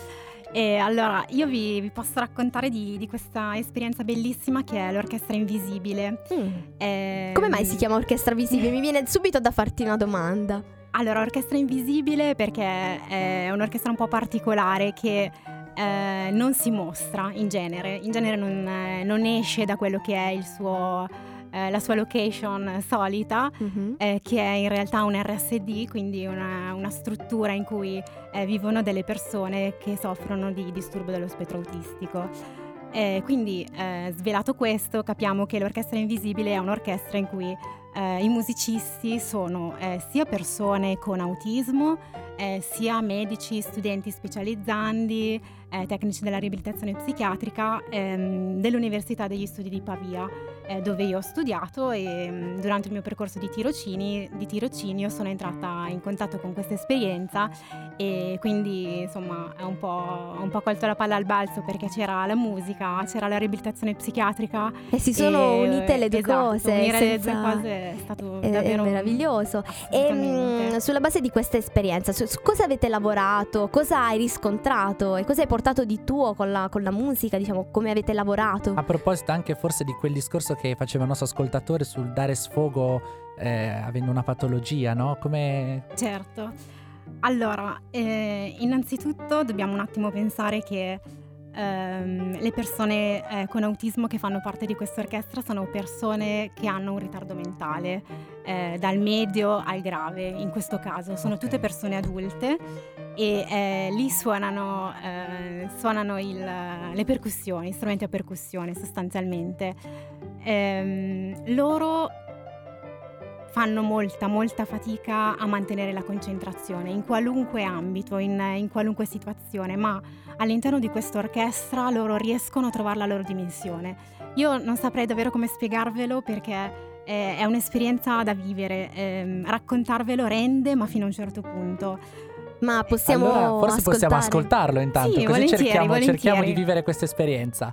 E allora io vi posso raccontare di questa esperienza bellissima che è l'Orchestra Invisibile. Come mai si chiama Orchestra Visibile? Mi viene subito da farti una domanda. Allora, Orchestra Invisibile perché è un'orchestra un po' particolare che non si mostra in genere non esce da quello che è il suo la sua location solita, che è in realtà un RSD, quindi una struttura in cui vivono delle persone che soffrono di disturbo dello spettro autistico. Quindi svelato questo, capiamo che l'Orchestra Invisibile è un'orchestra in cui i musicisti sono sia persone con autismo, sia medici, studenti specializzandi, tecnici della riabilitazione psichiatrica dell'Università degli Studi di Pavia, dove io ho studiato, e durante il mio percorso di tirocinio sono entrata in contatto con questa esperienza, e quindi insomma è un po' colto la palla al balzo, perché c'era la musica, c'era la riabilitazione psichiatrica e si sono unite le due cose. Unire le due cose è stato davvero meraviglioso. E sulla base di questa esperienza, su cosa avete lavorato, cosa hai riscontrato e cosa hai portato di tuo con la musica, diciamo, come avete lavorato? A proposito anche forse di quel discorso che faceva il nostro ascoltatore sul dare sfogo avendo una patologia, no? Come... Certo. Allora, innanzitutto dobbiamo un attimo pensare che le persone con autismo che fanno parte di questa orchestra sono persone che hanno un ritardo mentale, dal medio al grave. In questo caso sono tutte persone adulte, e lì suonano le percussioni, strumenti a percussione sostanzialmente. Loro fanno molta fatica a mantenere la concentrazione in qualunque ambito, in qualunque situazione, ma all'interno di questa orchestra loro riescono a trovare la loro dimensione. Io non saprei davvero come spiegarvelo, perché è un'esperienza da vivere, raccontarvelo rende, ma fino a un certo punto. Ma possiamo allora, forse possiamo ascoltarlo intanto, sì, così volentieri. cerchiamo di vivere questa esperienza.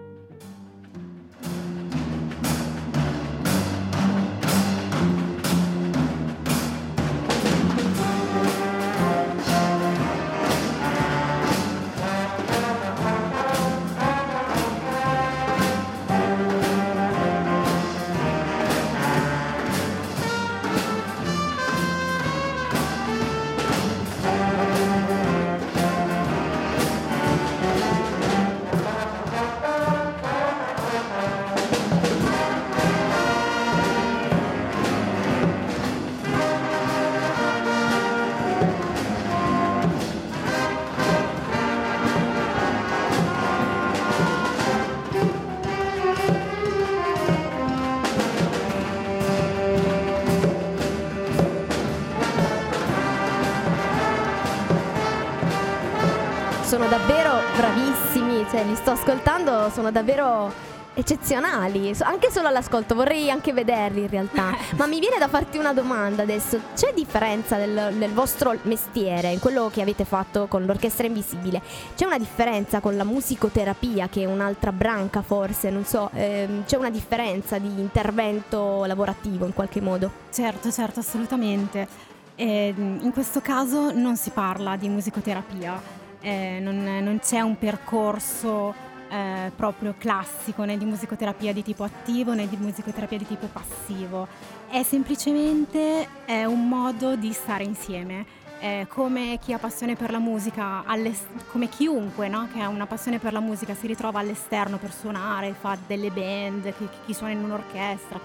Sono davvero bravissimi, cioè li sto ascoltando, sono davvero eccezionali, anche solo all'ascolto, vorrei anche vederli in realtà. Ma mi viene da farti una domanda adesso: c'è differenza nel vostro mestiere, in quello che avete fatto con l'Orchestra Invisibile? C'è una differenza con la musicoterapia, che è un'altra branca forse, non so, c'è una differenza di intervento lavorativo in qualche modo? Certo, assolutamente. In questo caso non si parla di musicoterapia. Non c'è un percorso proprio classico, né di musicoterapia di tipo attivo né di musicoterapia di tipo passivo. È semplicemente un modo di stare insieme, come chi ha passione per la musica, come chiunque, no? Che ha una passione per la musica si ritrova all'esterno per suonare, fa delle band, chi suona in un'orchestra,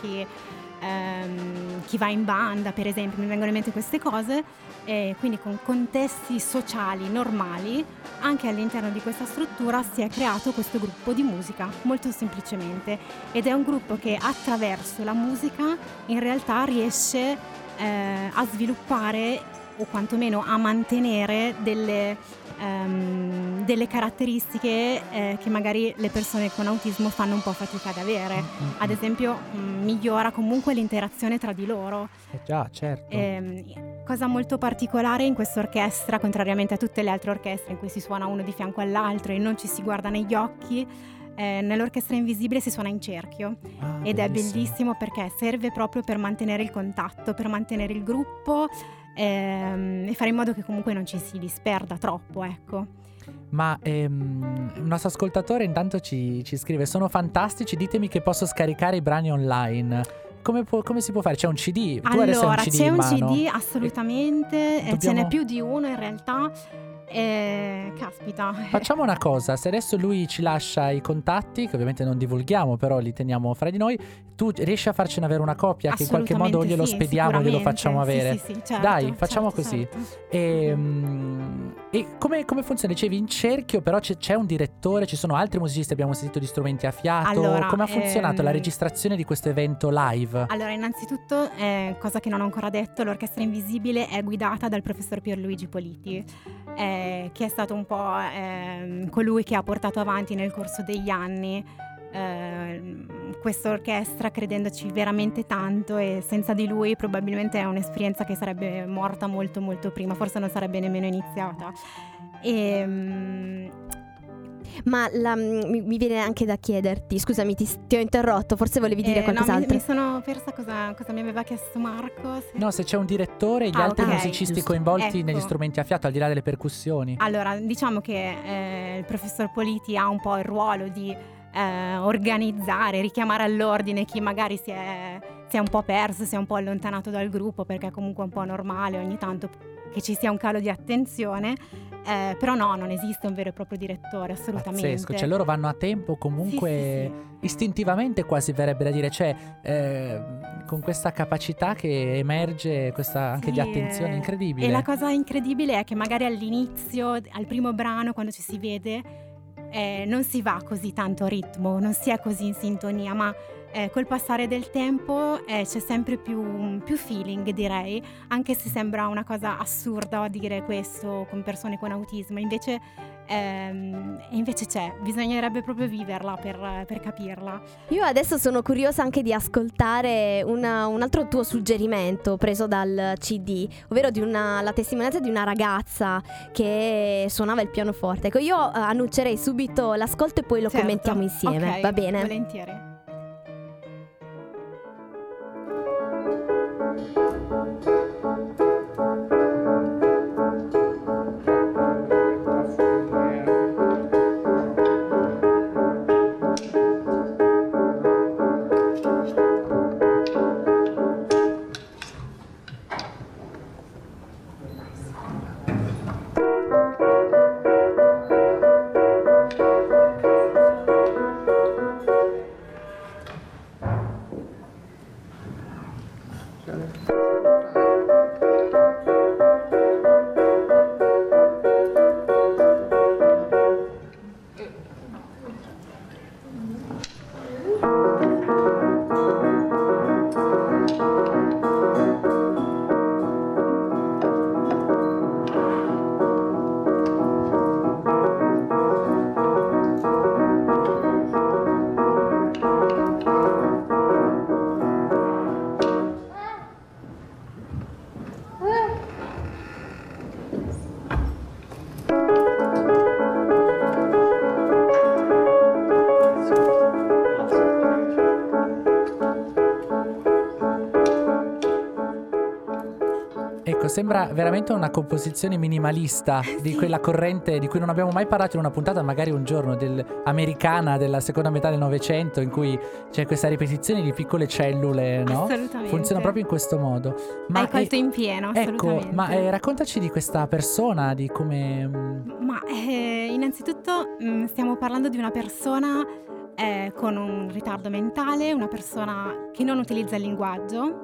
chi va in banda, per esempio, mi vengono in mente queste cose, quindi con contesti sociali normali. Anche all'interno di questa struttura si è creato questo gruppo di musica, molto semplicemente, ed è un gruppo che attraverso la musica in realtà riesce a sviluppare, o quantomeno a mantenere delle caratteristiche che magari le persone con autismo fanno un po' fatica ad avere. Ad esempio, migliora comunque l'interazione tra di loro. Già, certo. Cosa molto particolare in questa orchestra, contrariamente a tutte le altre orchestre in cui si suona uno di fianco all'altro e non ci si guarda negli occhi, nell'Orchestra Invisibile si suona in cerchio, ed è bellissimo perché serve proprio per mantenere il contatto, per mantenere il gruppo. e fare in modo che comunque non ci si disperda troppo, ecco. Ma un nostro ascoltatore intanto ci scrive: sono fantastici, ditemi che posso scaricare i brani online. Come si può fare? C'è un CD? Tu adesso hai Allora, un CD c'è in un mano. CD assolutamente, ce Dobbiamo- n'è più di uno in realtà. Caspita. Facciamo una cosa, se adesso lui ci lascia i contatti, che ovviamente non divulghiamo, però li teniamo fra di noi, tu riesci a farcene avere una copia, che in qualche modo glielo Assolutamente sì, spediamo e glielo sicuramente. facciamo avere. Sì, certo, Dai, facciamo certo, così. certo. E come funziona? Dicevi in cerchio, però c'è un direttore, ci sono altri musicisti, abbiamo sentito di strumenti a fiato. Allora, come ha funzionato la registrazione di questo evento live? Allora, innanzitutto, cosa che non ho ancora detto, l'Orchestra Invisibile è guidata dal professor Pierluigi Politi, che è stato un po' colui che ha portato avanti nel corso degli anni questa orchestra, credendoci veramente tanto, e senza di lui probabilmente è un'esperienza che sarebbe morta molto molto prima, forse non sarebbe nemmeno iniziata. Ma mi viene anche da chiederti, scusami, ti ho interrotto, forse volevi dire qualcos'altro. No, mi sono persa cosa mi aveva chiesto Marco. No, se c'è un direttore e gli altri ok, musicisti giusto. coinvolti Ecco. negli strumenti a fiato, al di là delle percussioni. Allora, diciamo che il professor Politi ha un po' il ruolo di organizzare, richiamare all'ordine chi magari si è un po' perso, si è un po' allontanato dal gruppo, perché è comunque un po' normale ogni tanto che ci sia un calo di attenzione, però no, non esiste un vero e proprio direttore, assolutamente. Pazzesco, cioè loro vanno a tempo comunque Sì. istintivamente, quasi verrebbe da dire, cioè con questa capacità che emerge, questa anche di attenzione incredibile. E la cosa incredibile è che magari all'inizio, al primo brano, quando ci si vede, non si va così tanto a ritmo, non si è così in sintonia, ma col passare del tempo c'è sempre più feeling, direi, anche se sembra una cosa assurda dire questo con persone con autismo, invece c'è, bisognerebbe proprio viverla per capirla. Io adesso sono curiosa anche di ascoltare un altro tuo suggerimento preso dal CD, ovvero la testimonianza di una ragazza che suonava il pianoforte. Ecco, io annuncerei subito l'ascolto e poi lo Certo. commentiamo insieme, Ok, va bene? volentieri. Ecco, sembra veramente una composizione minimalista di quella corrente di cui non abbiamo mai parlato in una puntata, magari un giorno, americana della seconda metà del Novecento, in cui c'è questa ripetizione di piccole cellule, no? Assolutamente. Funziona proprio in questo modo. Hai colto in pieno, assolutamente. Ecco, ma raccontaci di questa persona, di come... Ma innanzitutto stiamo parlando di una persona con un ritardo mentale, una persona che non utilizza il linguaggio,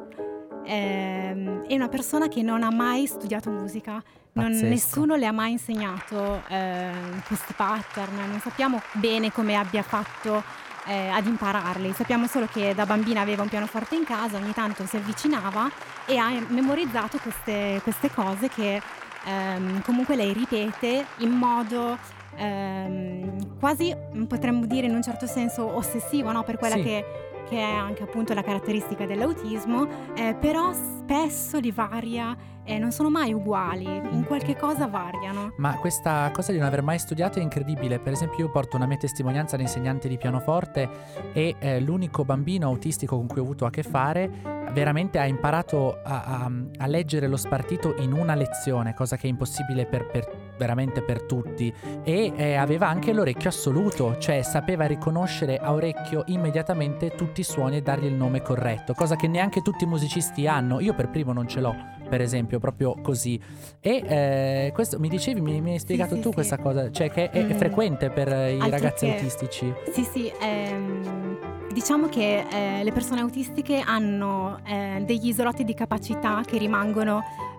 e una persona che non ha mai studiato musica. Pazzesco. Nessuno le ha mai insegnato questi pattern, non sappiamo bene come abbia fatto ad impararli, sappiamo solo che da bambina aveva un pianoforte in casa, ogni tanto si avvicinava e ha memorizzato queste cose che comunque lei ripete in modo quasi, potremmo dire in un certo senso ossessivo, no? Per quella Sì. che che è anche appunto la caratteristica dell'autismo, però spesso li varia, non sono mai uguali, in qualche cosa variano. Ma questa cosa di non aver mai studiato è incredibile. Per esempio io porto una mia testimonianza da insegnante di pianoforte e l'unico bambino autistico con cui ho avuto a che fare veramente ha imparato a leggere lo spartito in una lezione, cosa che è impossibile veramente per tutti, e aveva anche l'orecchio assoluto, cioè sapeva riconoscere a orecchio immediatamente tutti i suoni e dargli il nome corretto, cosa che neanche tutti i musicisti hanno. Io per primo non ce l'ho, per esempio, proprio così. E questo mi dicevi, mi hai spiegato tu questa cosa, cioè che è frequente per i ragazzi autistici. Sì, diciamo che le persone autistiche hanno degli isolotti di capacità che rimangono,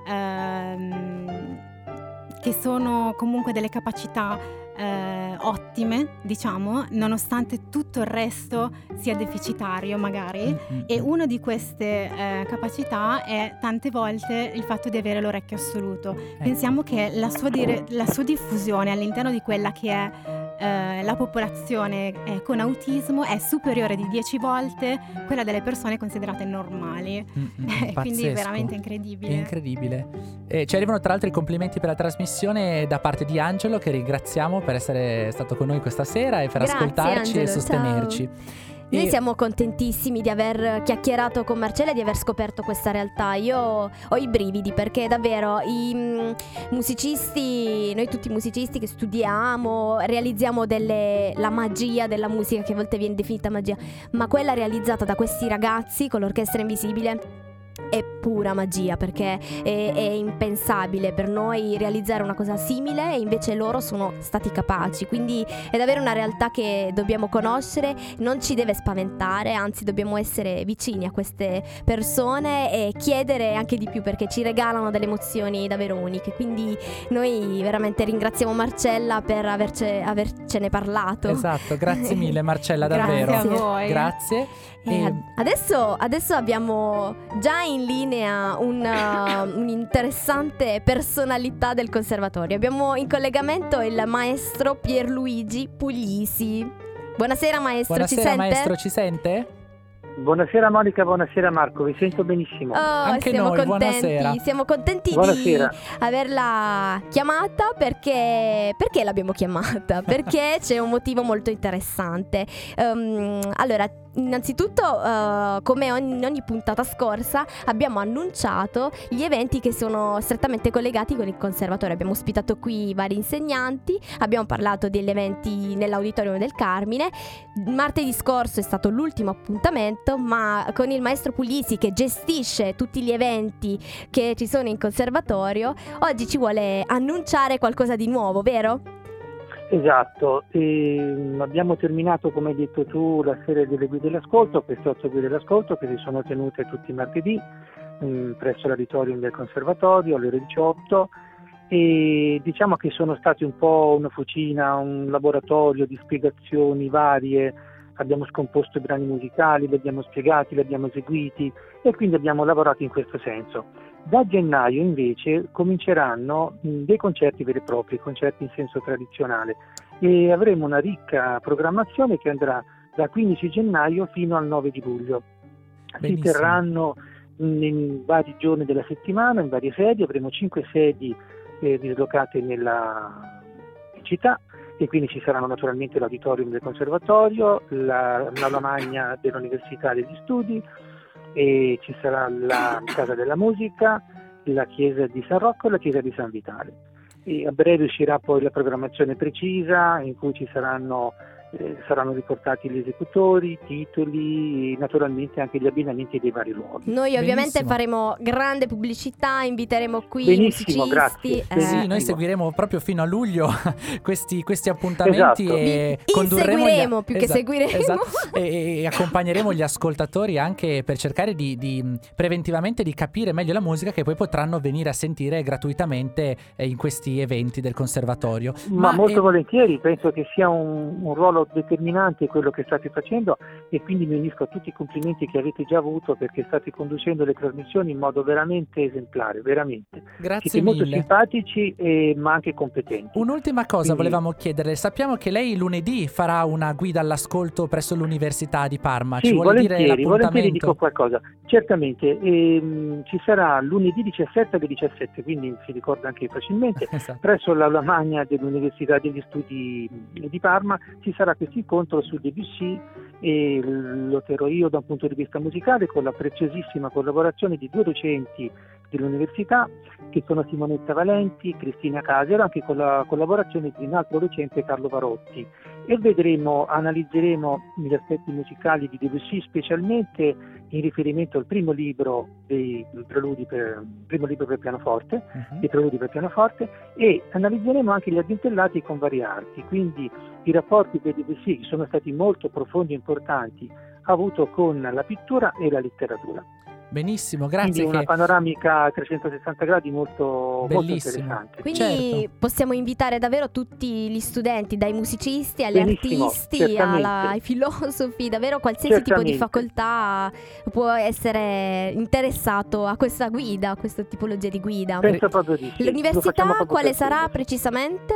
che sono comunque delle capacità ottime, diciamo, nonostante tutto il resto sia deficitario magari. E una di queste capacità è tante volte il fatto di avere l'orecchio assoluto. Pensiamo che la sua diffusione all'interno di quella che è la popolazione con autismo è superiore di 10 volte quella delle persone considerate normali. Quindi è veramente incredibile. È incredibile. Ci arrivano tra l'altro i complimenti per la trasmissione da parte di Angelo, che ringraziamo per essere stato con noi questa sera e per ascoltarci, Angelo, e sostenerci. Ciao. Noi siamo contentissimi di aver chiacchierato con Marcella e di aver scoperto questa realtà. Io ho i brividi, perché davvero noi tutti musicisti che studiamo, realizziamo la magia della musica, che a volte viene definita magia, ma quella realizzata da questi ragazzi con l'orchestra invisibile è pura magia, perché è impensabile per noi realizzare una cosa simile, e invece loro sono stati capaci. Quindi è davvero una realtà che dobbiamo conoscere, non ci deve spaventare, anzi dobbiamo essere vicini a queste persone e chiedere anche di più, perché ci regalano delle emozioni davvero uniche. Quindi noi veramente ringraziamo Marcella per avercene parlato. Esatto, grazie mille Marcella, davvero. Grazie a voi. Grazie. Adesso abbiamo già in linea un'interessante personalità del conservatorio. Abbiamo in collegamento il maestro Pierluigi Puglisi. Buonasera maestro, Buonasera, ci sente? Maestro, ci sente? Buonasera Monica, buonasera Marco, vi sento benissimo. Anche siamo noi, contenti, buonasera. siamo contenti Buonasera. di averla chiamata, perché l'abbiamo chiamata? Perché c'è un motivo molto interessante. Allora, innanzitutto, come in ogni puntata scorsa, abbiamo annunciato gli eventi che sono strettamente collegati con il conservatorio. Abbiamo ospitato qui vari insegnanti, abbiamo parlato degli eventi nell'auditorium del Carmine. Martedì scorso è stato l'ultimo appuntamento, ma con il maestro Puglisi, che gestisce tutti gli eventi che ci sono in conservatorio, oggi ci vuole annunciare qualcosa di nuovo, vero? Esatto, abbiamo terminato, come hai detto tu, la serie delle guide dell'ascolto, queste 8 guide dell'ascolto che si sono tenute tutti i martedì presso l'auditorium del conservatorio alle ore 18, e diciamo che sono stati un po' una fucina, un laboratorio di spiegazioni varie. Abbiamo scomposto i brani musicali, li abbiamo spiegati, li abbiamo eseguiti, e quindi abbiamo lavorato in questo senso. Da gennaio invece cominceranno dei concerti veri e propri, concerti in senso tradizionale, e avremo una ricca programmazione che andrà da 15 gennaio fino al 9 di luglio. Benissimo. Si terranno in vari giorni della settimana, in varie sedi. Avremo 5 sedi dislocate nella città, e quindi ci saranno naturalmente l'auditorium del conservatorio, l'aula magna dell'Università degli Studi, e ci sarà la Casa della Musica, la chiesa di San Rocco e la chiesa di San Vitale. E a breve uscirà poi la programmazione precisa, in cui ci saranno riportati gli esecutori, i titoli, naturalmente anche gli abbinamenti dei vari luoghi. Noi ovviamente Benissimo. faremo grande pubblicità, inviteremo qui Benissimo, i grazie. musicisti. Sì, noi seguiremo proprio fino a luglio questi appuntamenti, Esatto. e Vi condurremo inseguiremo più che seguiremo. esatto, e accompagneremo gli ascoltatori anche per cercare di preventivamente di capire meglio la musica, che poi potranno venire a sentire gratuitamente in questi eventi del conservatorio. Ma molto volentieri, penso che sia un ruolo stato determinante quello che state facendo e quindi mi unisco a tutti i complimenti che avete già avuto, perché state conducendo le trasmissioni in modo veramente esemplare, veramente. Grazie Siete molto mille. simpatici ma anche competenti. Un'ultima cosa Quindi- volevamo chiederle. Sappiamo che lei lunedì farà una guida all'ascolto presso l'Università di Parma. Ci Sì, vuole dire volentieri l'appuntamento? dico qualcosa. Certamente, ci sarà lunedì 17 alle 17, quindi si ricorda anche facilmente, Esatto. presso l'Aula Magna dell'Università degli Studi di Parma ci sarà questo incontro su Debussy e lo terrò io da un punto di vista musicale con la preziosissima collaborazione di 2 docenti dell'università che sono Simonetta Valenti e Cristina Casero, anche con la collaborazione di un altro docente, Carlo Varotti, e analizzeremo gli aspetti musicali di Debussy, specialmente in riferimento al primo libro dei preludi per pianoforte, dei preludi per pianoforte, e analizzeremo anche gli addentellati con varie arti, quindi i rapporti che Debussy, che sono stati molto profondi e importanti, ha avuto con la pittura e la letteratura. Benissimo, Quindi grazie. una panoramica a 360 gradi molto Bellissimo. interessante. Quindi Certo. possiamo invitare davvero tutti gli studenti, dai musicisti agli Benissimo, artisti, certamente. ai filosofi, davvero qualsiasi tipo di Certamente. facoltà può essere interessato a questa guida, a questa tipologia di guida. Penso proprio di sì. Lo L'università facciamo proprio quale per sarà quello. precisamente?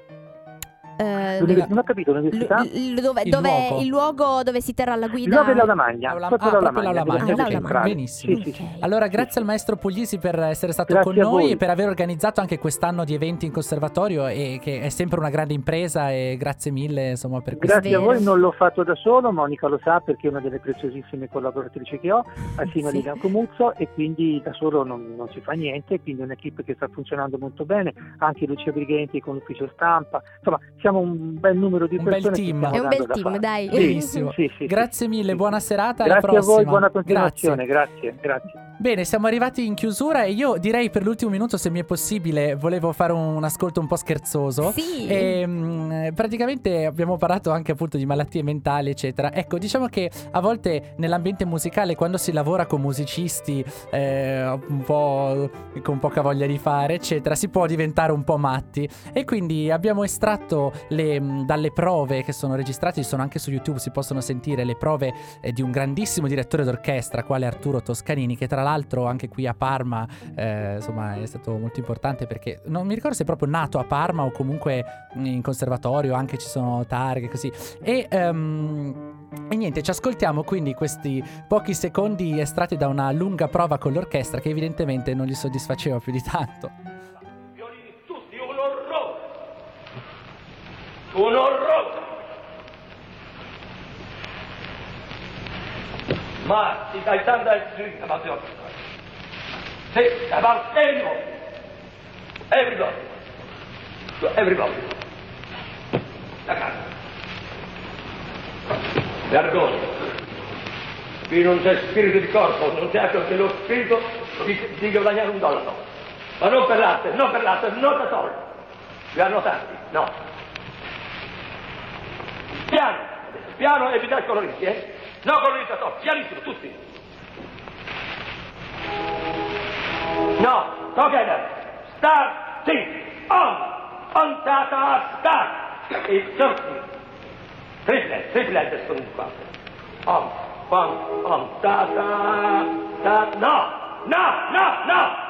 Non ho capito, l'università? Il Il luogo dove si terrà la guida? Il luogo è l'Aula Magna, proprio l'Aula proprio l'Aula Magna, Magna, della ok, centrale. benissimo. Sì, sì, sì. Ok. Allora, grazie al maestro Puglisi per essere stato Grazie con a noi voi. e per aver organizzato anche quest'anno di eventi in conservatorio, e che è sempre una grande impresa, e grazie mille insomma per questo. Grazie a Vero. voi, non l'ho fatto da solo, Monica lo sa perché è una delle preziosissime collaboratrici che ho, assieme a Sì. Lilian Comuzzo, e quindi da solo non si fa niente, quindi è un'equipe che sta funzionando molto bene, anche Lucia Brighenti con l'ufficio stampa, insomma siamo un bel numero di Un bel persone. che team. stiamo È un dando bel da team, fare. dai. Benissimo. Sì, sì, Grazie sì, mille, sì. buona serata, alla Grazie prossima. a voi, buona continuazione, Grazie. grazie. Bene, siamo arrivati in chiusura e io direi per l'ultimo minuto, se mi è possibile, volevo fare un ascolto un po' scherzoso. Sì. E praticamente abbiamo parlato anche appunto di malattie mentali, eccetera. Ecco, diciamo che a volte nell'ambiente musicale, quando si lavora con musicisti un po' con poca voglia di fare, eccetera, si può diventare un po' matti. E quindi abbiamo estratto dalle prove che sono registrate, sono anche su YouTube, si possono sentire le prove di un grandissimo direttore d'orchestra, quale Arturo Toscanini, che tra l'altro anche qui a Parma insomma è stato molto importante, perché non mi ricordo se è proprio nato a Parma o comunque in conservatorio, anche ci sono targhe così. E niente, ci ascoltiamo quindi questi pochi secondi estratti da una lunga prova con l'orchestra che evidentemente non gli soddisfaceva più di tanto. Violini tutti, un orrore! Un orrore! Ma ti dai tanta informazione. Sì, about everybody. Everybody. La casa. Vergogna. Qui non c'è spirito di corpo, non c'è altro che lo spirito di guadagnare $1. Ma non per l'arte, non da solo. Vi hanno tanti, no. Piano e vi dai coloristi, eh? No coloristi, no, pianissimo, tutti. No, together. Start, sing, on, tata, start. E tutti. Triplette sono qua. On, tata, no.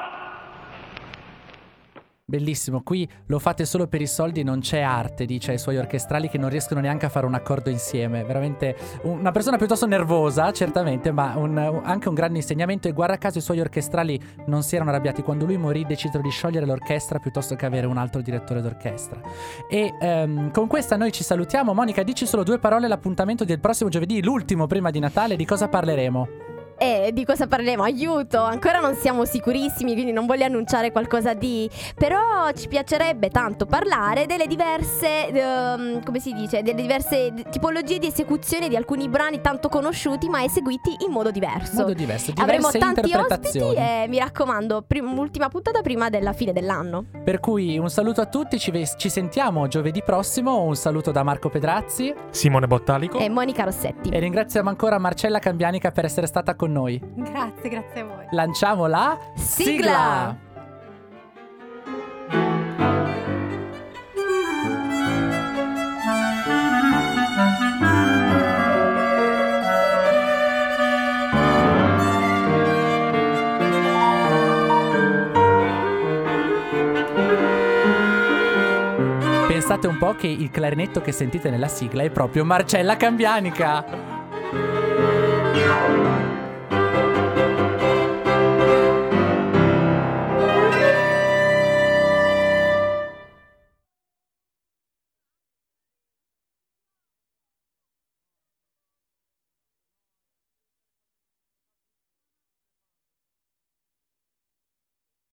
Bellissimo, qui lo fate solo per i soldi, non c'è arte, dice ai suoi orchestrali che non riescono neanche a fare un accordo insieme. Veramente una persona piuttosto nervosa, certamente, ma anche un grande insegnamento. E guarda caso i suoi orchestrali non si erano arrabbiati. Quando lui morì decisero di sciogliere l'orchestra piuttosto che avere un altro direttore d'orchestra. E con questa noi ci salutiamo. Monica, dici solo 2 parole all'appuntamento del prossimo giovedì, l'ultimo prima di Natale. Di cosa parleremo? Di cosa parleremo? Aiuto, ancora non siamo sicurissimi, quindi non voglio annunciare qualcosa di... Però ci piacerebbe tanto parlare delle diverse, come si dice, delle diverse tipologie di esecuzione di alcuni brani tanto conosciuti ma eseguiti in modo diverso. Avremo Diverse tanti interpretazioni. ospiti e mi raccomando, ultima puntata prima della fine dell'anno. Per cui un saluto a tutti, ci sentiamo giovedì prossimo. Un saluto da Marco Pedrazzi Simone Bottalico E Monica Rossetti. e ringraziamo ancora Marcella Cambianica per essere stata con noi. Grazie a voi. Lanciamo la Sigla! sigla! pensate un po' che il clarinetto che sentite nella sigla è proprio Marcella Cambianica.